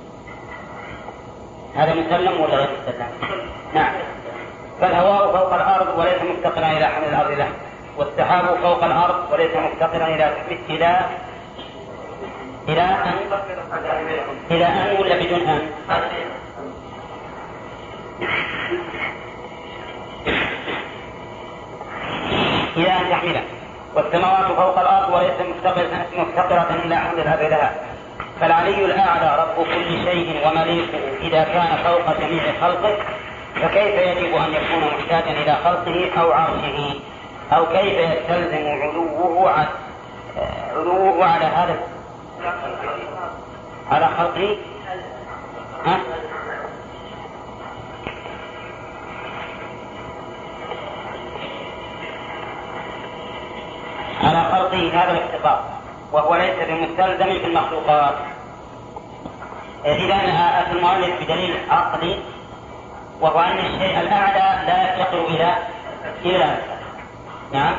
هذا مسلم ولا غير مسلم؟ نعم. فالهواء فوق الأرض وليس مفتقرا إلى حمل الأرض له، والسحاب فوق الأرض وليس مفتقرا إلى إلى إلى أن إلى أن ولا بدون أن؟ إلى أن تحمله. والسماوات فوق الأرض وليس مفتقرة إلى حمل الأرض لها. فالعلي الأعلى رب كل شيء ومليكه إذا كان فوق جميع خلقه، فكيف يجب أن يكون محتاجا إلى خلقه أو عرشه؟ أو كيف يستلزم علوه على علوه على هذا على خلقه؟ ها؟ على خلقه هذا الاختصاص، وهو ليس بمستلزم في المخلوقات. إذا أتى المؤلف بدليل عقلي، وهو أن الشيء الأعلى لا يفتقر إلى إلى نعم.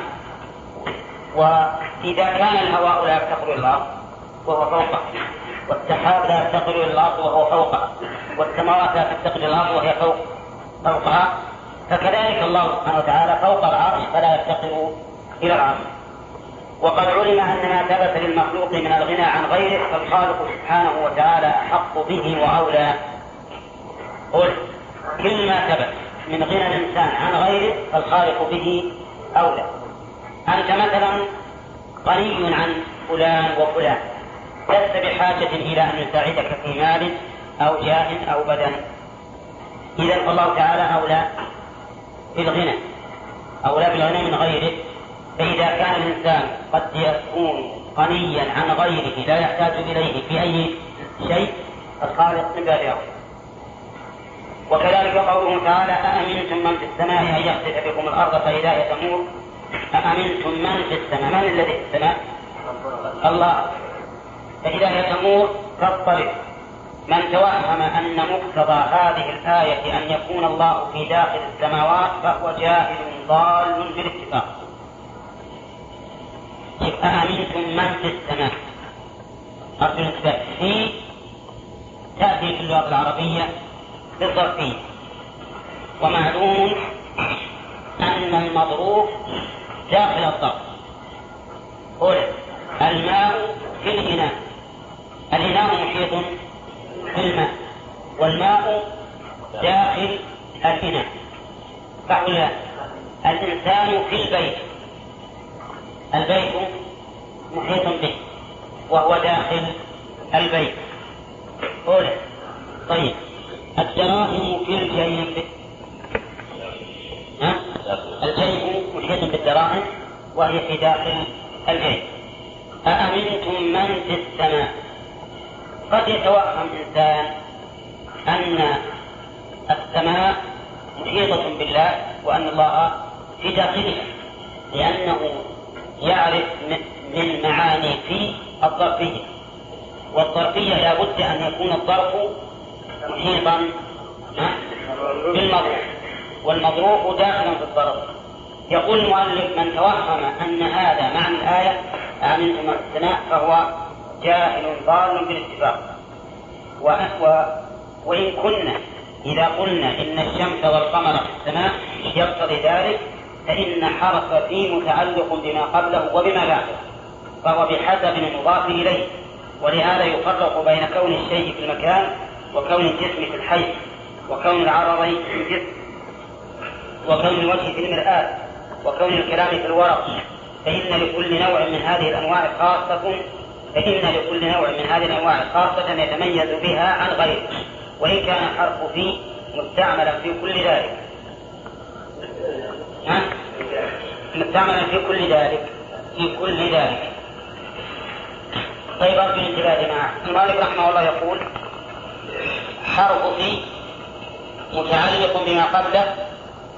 وإذا كان الهواء لا يفتقر إلى الأرض وهو فوقه، والسحاب لا يفتقر إلى الأرض وهو فوقه، والسماوات لا تفتقر إلى الأرض وهي فوق فوقها، فكذلك الله سبحانه وتعالى فوق العرش فلا يفتقر إلى العرش. وقد علم أن ما ثبت للمخلوق من الغنى عن غيره فالخالق سبحانه وتعالى أحق به وأولى. قل كل ما ثبت من غنى الإنسان عن غيره فالخالق به أولى. أنت مثلا غني عن فلان وفلان، لست بحاجة إلى أن يساعدك في مال أو جاه أو بدن، إذا فالله تعالى أولى بالغنى أولى بالغنى من غيره. فإذا كان الإنسان قد يكون غنيا عن غيره لا يحتاج إليه في أي شيء، الخالق من باب أولى. وكذلك قوله تعالى أأمنتم من في السماء أن يخسف بكم الأرض فإذا هي تمور. أأمنتم من في السماء، من الذي في السماء؟ الله. فإذا هي تمور تضطرب. من توهم أن مقتضى هذه الآية أن يكون الله في داخل السماوات فهو جاهل ضال بالاتفاق. أأمنتم من في السماء، أرجو الانتباه، في تأتي في اللغة العربية بالظرفية، ومعلوم أن المضروب داخل الظرف. قل الماء في الإناء، الإناء محيط بالماء والماء داخل الإناء. فحول الإنسان في البيت، البيت محيط به وهو داخل البيت. قل طيب الدراهم في الجيب، ها؟ الجيب محيط بالدراهم وهي في داخل الجيب. أأمنتم من في السماء، قد يتوهم إنسان أن السماء محيطة بالله وأن الله في داخلها، لأنه يعرف من معاني في الظرفية، والظرفية لا بد أن يكون الظرف محيطا بالمظروف، والمظروف داخلا في الظرف. يقول المؤلف من توهم أن هذا معنى الآية أأمنتم من في السماء فهو جاهل ضال بالاتفاق. وإن كنا إذا قلنا إن الشمس والقمر في السماء يقتضي ذلك، فإن حرف فيه متعلق بما قبله وبما بعده، فهو بحسب المضاف إليه. ولهذا يفرق بين كون الشيء في المكان وكون الجسم في الحي، وكون العرضين في الجسم، وكون الوجه في المرآة، وكون الكلام في الورق. فإن لكل نوع من هذه الأنواع خاصة فإن لكل نوع من هذه الأنواع خاصة يتميز بها عن غيره، وإن كان حرف فيه مستعملا في كل ذلك. ها؟ مستعملا في كل ذلك في كل ذلك. طيب أرجو الانتباه يا جماعة. المؤلف رحمه الله يقول حرف في متعلق بما قبله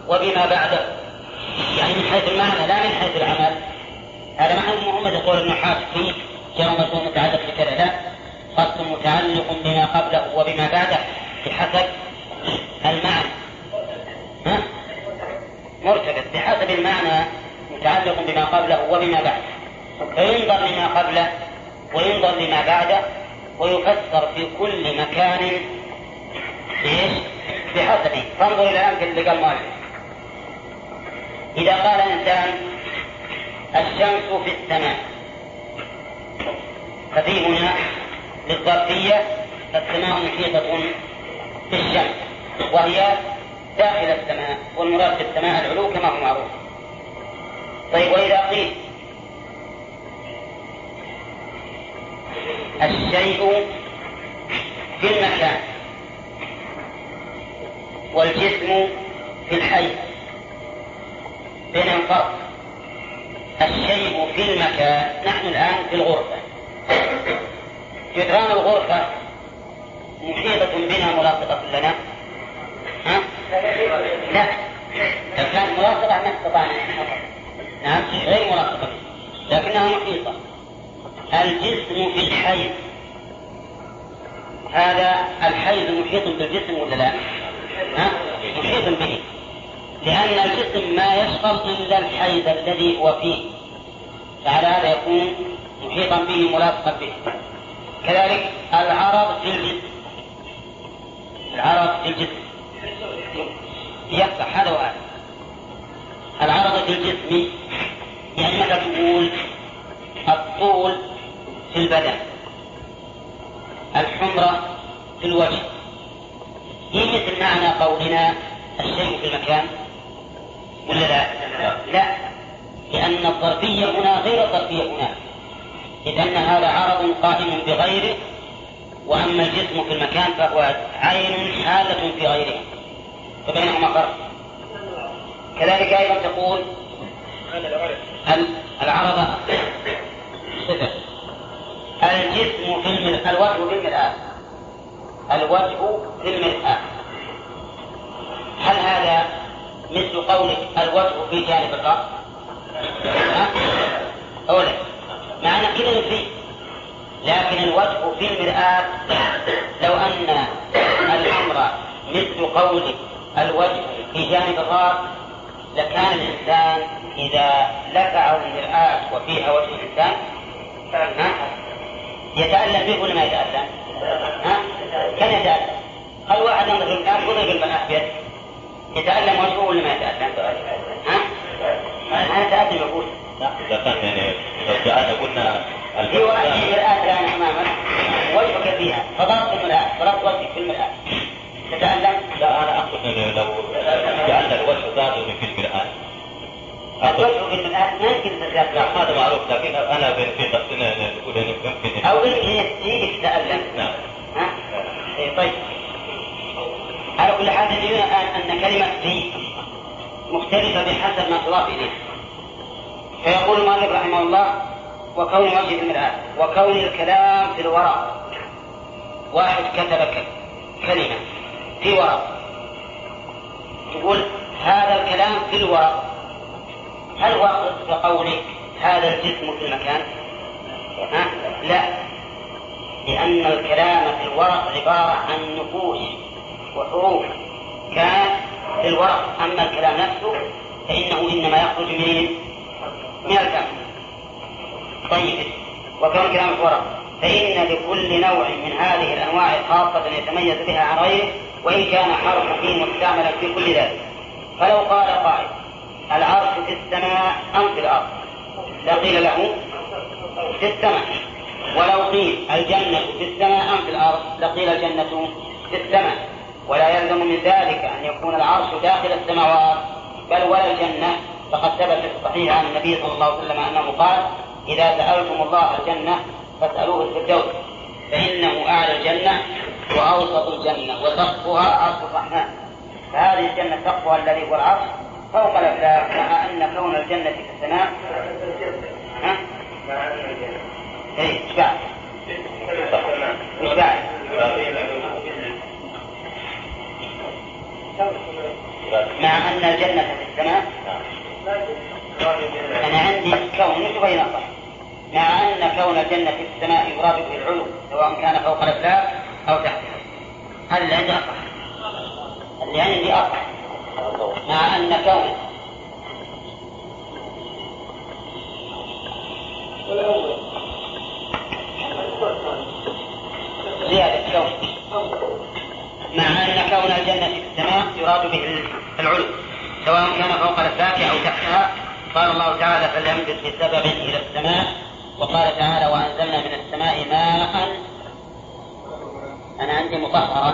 وبما بعده، يعني من حيث المعنى لا من حيث العمل. هذا معنى محمد يقول ابن حاج فيه جار ومجرور متعلق بكذا، لا، خط متعلق بما قبله وبما بعده بحسب المعنى، ها؟ مرتبط بحسب المعنى متعلق بما قبله وبما بعده، فينظر لما قبله وينظر لما بعده ويفسر في كل مكان إيش بحسبه. فانظر إلى الأمثلة اللي قال مالك. إذا قال إنسان الشمس في السماء، ففي هنا للظرفية السماء محيطة بالشمس وهي داخل السماء، والمراد بالسماء العلو كما هو معروف. طيب وإذا قيل الشيء في المكان والجسم في الحي، بينهم فرق. الشيء في المكان، نحن الآن في الغرفة، جدران الغرفة محيطة بنا ملاصقة لنا، ها؟ لا، لو كانت ملاصقة ما استطعنا، نعم غير ملاصقة لكنها محيطة. الجسم في الحي، هذا الحيز محيط بالجسم ولا لا؟ ها؟ محيط به، لأن الجسم ما يشغل إلا الحيز الذي هو فيه، فعلى هذا يكون محيطا به ملاصقا به. كذلك العرض في الجسم، العرض في الجسم يفتح هذا وهذا. العرض في الجسم يعني ماذا تقول؟ الطول في البدن، الحمرة في الوجه. يمثل معنى قولنا الشيء في المكان ولا لا؟ لا، لأن الظرفية هنا غير الظرفية هنا، إذ أن هذا عرض قائم بغيره، وأما الجسم في المكان فهو عين حالة في غيره، فبينهما فرق. كذلك أيضا تقول العرض صفة، الجسم في المرآة، الوجه في المرآة، الوجه في المرآة. هل هذا مثل قولك الوجه في جانب الرأس؟ أولا معنى كذا فيه، لكن الوجه في المرآة لو أن الأمر مثل قولك الوجه في جانب الرأس لكان الإنسان إذا لفعه المرآة وفيها وجه الإنسان يتألم به ولا ما يتألم؟ ها؟ كان يتألم. هل واحد ينظر الآن وضرب المرآة بيده يتألم وجهه ولا ما يتألم؟ ها؟ ما يتألم يقول. لا، إذا كان يعني لو جاءنا قلنا في واحد المرآة الآن أمامك وجهك فيها، فضربت المرآة، ضربت وجهك في المرآة، تتألم؟ لا، أنا أقصد أنه لو جعلنا الوجه ذاته في المرآة. الوجه في المرآة ما يمكن تتألم. لا، هذا معروف، لكن أنا في قصدنا نقول أنه يمكن. أو يمكن يجيك تتألم. نعم. ها؟ إيه طيب. على كل حال تجدون أن كلمة في مختلفة بحسب ما تضاف إليه. فيقول المؤلف رحمه الله: وكون وجه في المرآة، وكون الكلام في الورق. واحد كتب كلمة في ورق، تقول هذا الكلام في الورق، هل هو بقولك هذا الجسم في المكان؟ ها؟ لا، لأن الكلام في الورق عبارة عن نقوش وحروف كانت في الورق، أما الكلام نفسه فإنه إنما يخرج من من الفم. طيب، وكون كلام في الورق فإن لكل نوع من هذه الأنواع خاصة يتميز بها عن غيره، وإن كان حرف فيه مستعملا في كل ذلك. فلو قال قائل العرش في السماء أم في الأرض لقيل له في السماء، ولو قيل الجنة في السماء أم في الأرض لقيل الجنة في السماء. ولا يلزم من ذلك أن يكون العرش داخل السماوات بل ولا الجنة، فقد ثبت في الصحيح عن النبي صلى الله عليه وسلم أنه قال: إذا سألتم الله الجنة فاسألوه الفردوس، فإنه أعلى الجنة وأوسط الجنة وسقفها عرش الرحمن. فهذه الجنة سقفها الذي هو العرش فوق الأفلاك، مع أن كون الجنة في السماء ها؟ إيه، إيش بعد؟ إيش بعد؟ مع أن الجنة في السماء. أنا عندي كون تبين صح، مع أن كون الجنة في السماء يراد به العلو سواء كان فوق الأفلاك أو تحتها. هذا اللي عندي أصح، اللي عندي أصح، مع أن كون زيادة كون مع أن كون الجنة في السماء يراد به العلو سواء كان فوق الأفلاك أو تحتها. قال الله تعالى فلينبت بسبب إلى السماء، وقال تعالى وأنزلنا من السماء ماء. أنا عندي مطهرا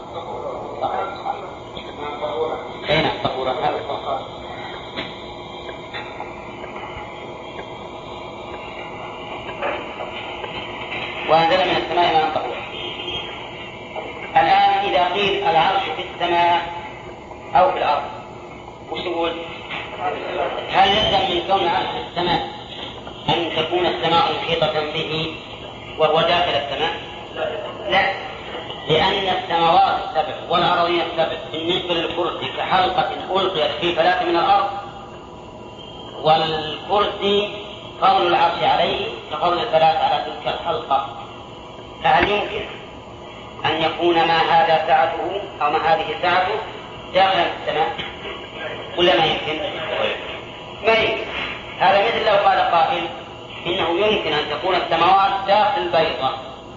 أين طهورا هذا الطهر وأنزلنا من السماء ماء طهورا. الآن إذا قيل العرش في السماء أو في الأرض وش يقول؟ هل يلزم من كون العرش في السماء أن تكون السماء محيطة به وهو داخل السماء؟ لا، لأن السماوات السبع والأراضين السبع بالنسبة للكرسي كحلقة ألقيت في فلاة من الأرض، والكرسي قول العرش عليه كقول الفلاة على تلك الحلقة. فهل يمكن أن يكون ما هذا سعته أو ما هذه سعته داخل السماء ولا ما يمكن؟ ما يمكن. هذا مثل لو قال قائل إنه يمكن أن تكون السماوات داخل البيضة،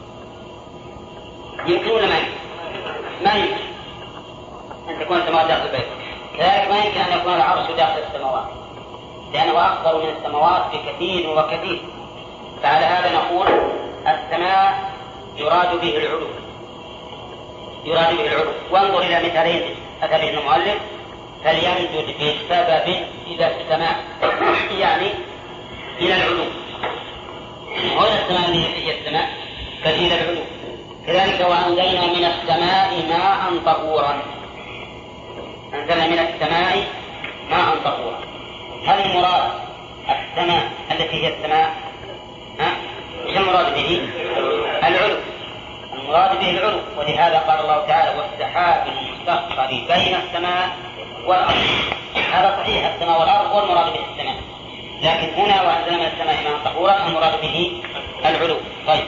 يمكن ولا ما يمكن؟ ما يمكن أن تكون السماوات داخل البيضة. كذلك ما يمكن أن يكون العرش داخل السماوات لأنه أكبر من السماوات بكثير وكثير. فعلى هذا نقول السماء يراد به العلو، يراد به العلو. وانظر إلى مثالين أتى به المؤلف فليمدد بسبب إلى السماء، يعني إلى العلو، وإلى السماء هي السماء بل إلى العلو. كذلك وأنزلنا من السماء ماء طهورا، أنزلنا من السماء ماء طهورا. هل المراد السماء التي هي السماء؟ ها؟ إيش المراد به؟ العلو، المراد به العلو. ولهذا قال الله تعالى والسحاب المسخر بين السماء والأرض. هذا صحيح، السماء والأرض والمراد به السماء، لكن هنا وأنزلنا من السماء ماء طهورا المراد به العلو. طيب،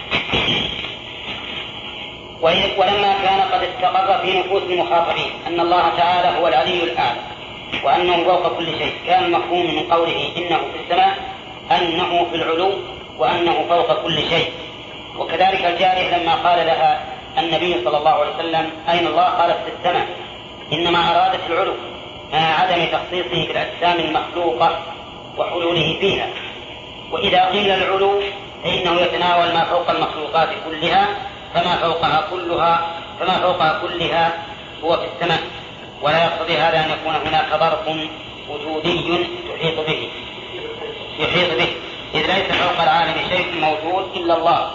ولما كان قد استقر في نفوس المخاطبين أن الله تعالى هو العلي الأعلى وأنه فوق كل شيء، كان المفهوم من قوله إنه في السماء أنه في العلو وأنه فوق كل شيء. وكذلك الجارية لما قال لها النبي صلى الله عليه وسلم أين الله؟ قالت في السماء، إنما أرادت العلو مع عدم تخصيصه بالأجسام المخلوقة وحلوله فيها. وإذا قيل العلو فإنه يتناول ما فوق المخلوقات كلها، فما فوقها كلها فما فوقها كلها هو في السماء. ولا يقتضي هذا أن يكون هناك ظرف وجودي يحيط به يحيط به إذ ليس فوق العالم شيء موجود إلا الله.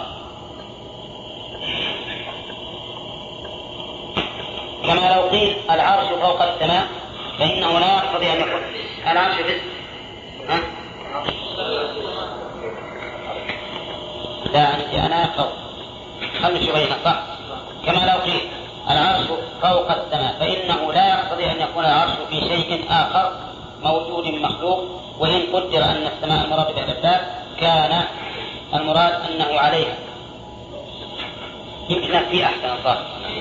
كما لو قيل العرش فوق السماء فإنه لا يقتضي أن يكون العرش في ها؟ لا أنت أنا فوق خلنا شوية صح. كما لو قيل العرش فوق السماء فإنه لا يقتضي أن يكون العرش في شيء آخر موجود مخلوق. وإن قدر أن السماء المراد بها الأسباب كان المراد أنه عليها. يمكن في أحسن صح.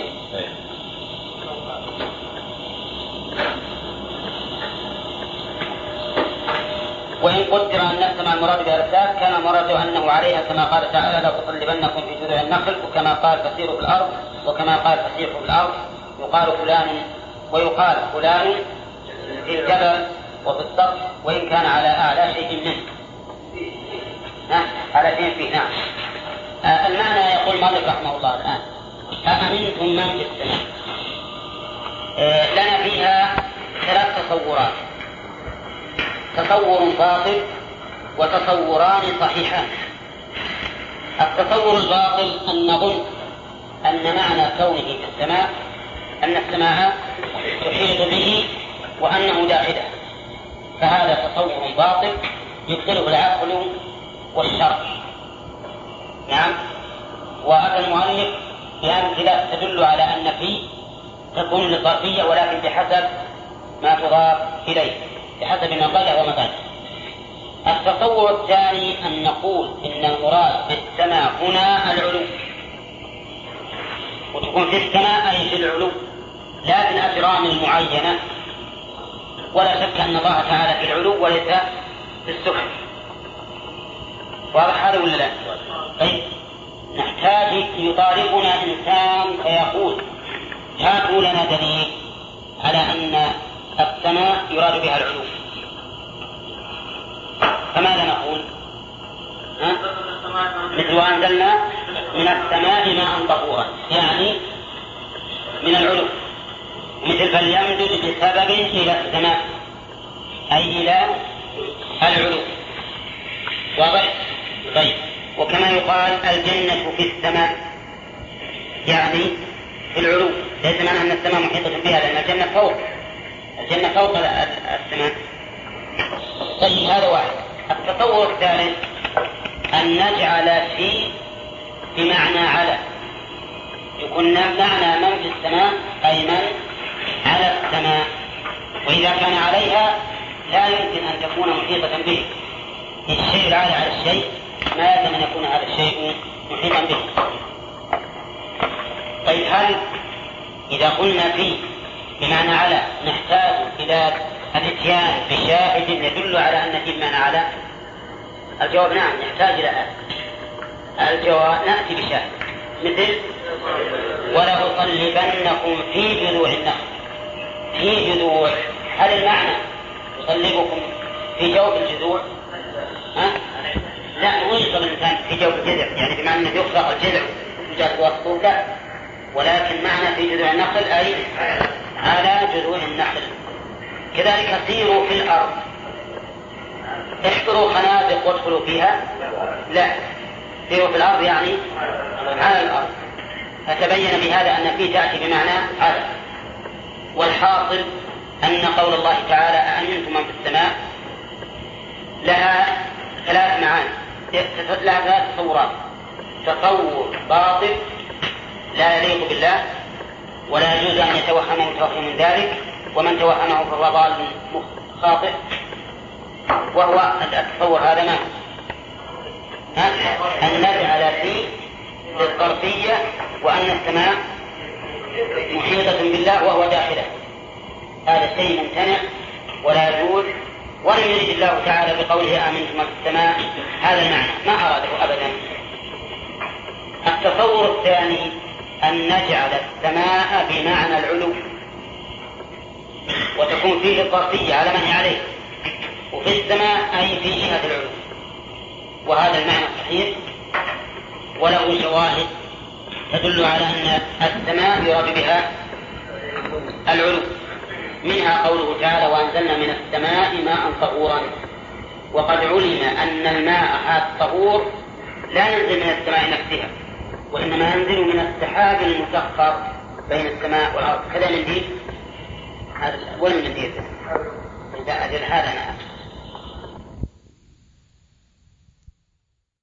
وإن قدر أن السماء المراد بها الأسباب كان المراد أنه عليها، كما قال تعالى لا تصلبنكم في جذوع النخل، وكما قال فسيروا في الأرض، وكما قال فسيحوا في الأرض. يقال فلان ويقال فلان في الجبل وفي السطح وإن كان على أعلى شيء منه. ها على شيء فيه. نعم. آه المعنى يقول مالك رحمه الله الآن أأمنتم من في السماء. آه لنا فيها ثلاث تصورات، تصور باطل وتصوران صحيحان. التصور الباطل أن نظن أن معنى كونه في السماء أن السماء تحيط به وأنه داخله، فهذا تصور باطل يبطله العقل والشرع. نعم. وأتى المؤلف بأمثلة تدل على أن فيه تكون للظرفية ولكن بحسب ما تضاف إليه بحسب ما قاله وما قاله. التصور الثاني أن نقول إن المراد بالسماء هنا العلو، وتكون في السماء أي في العلو لا في الأجرام المعينة، ولا شك أن الله تعالى في العلو وليس في السفل. واضح هذا ولا لا؟ طيب نحتاج يطالبنا إنسان فيقول هاتوا لنا دليل على أن السماء يراد بها العلو، فماذا نقول؟ ها؟ مثل وأنزلنا من السماء ماء طهورا، يعني من العلو، مثل فليمدد بسبب إلى السماء أي إلى العلو. واضح؟ طيب وكما يقال الجنة في السماء يعني في العلو، ليس معنى أن السماء محيطة بها، لأن الجنة فوق الجنة فوق السماء. طيب هذا واحد. التصور الثالث أن نجعل في بمعنى على، يكون معنى من في السماء أي من على السماء، وإذا كان عليها لا يمكن أن تكون محيطة به. الشيء العالي على الشيء ما يلزم أن يكون هذا الشيء محيطا به. طيب هل إذا قلنا فيه بمعنى على نحتاج إلى الاتيان بشاهد يدل على أن فيه بمعنى على؟ الجواب نعم، نحتاج إلى هذا. الجواب نأتي بشاهد مثل ولأصلبنكم في جذوع النخل. في جذوع، هل المعنى يصلبكم في جوف الجذوع؟ ها؟ لا، نوصل الإنسان في جوف الجذع، يعني بمعنى أنه يخلق الجذع يوجد وسطه، لا، ولكن معنى في جذوع النخل أي على جذوع النخل. كذلك سيروا في الأرض، احفروا خنادق وادخلوا فيها، لا، سيروا في الأرض يعني على الأرض. فتبين بهذا أن فيه تأتي بمعنى على. والحاصل أن قول الله تعالى أأمنتم من في السماء لها ثلاث معاني، لها ثلاث تصورات: تصور باطل لا يليق بالله ولا يجوز أن يتوهمه متوهم من ذلك، ومن توهمه فهو ضال خاطئ. وهو التصور هذا ما أن نجعل فيه للظرفية وأن السماء محيطة بالله وهو داخله، هذا شيء ممتنع ولا يجوز، ولم يرد الله تعالى بقوله آمنتم في السماء هذا المعنى، ما أراده أبدا. التصور الثاني أن نجعل السماء بمعنى العلو، وتكون فيه الظرفية على من عليه، وفي السماء أي في جهة العلو، وهذا المعنى صحيح وله شواهد تدل على أن السماء يراد بها العلو، منها قوله تعالى وأنزلنا من السماء ماء طهورا. وقد علم أن الماء هذا الطهور لا ينزل من السماء نفسها، وإنما ينزل من السحاب المسخر بين السماء والأرض. كذا منديل هذا وين المنديل؟ إذا أجل هذا أنا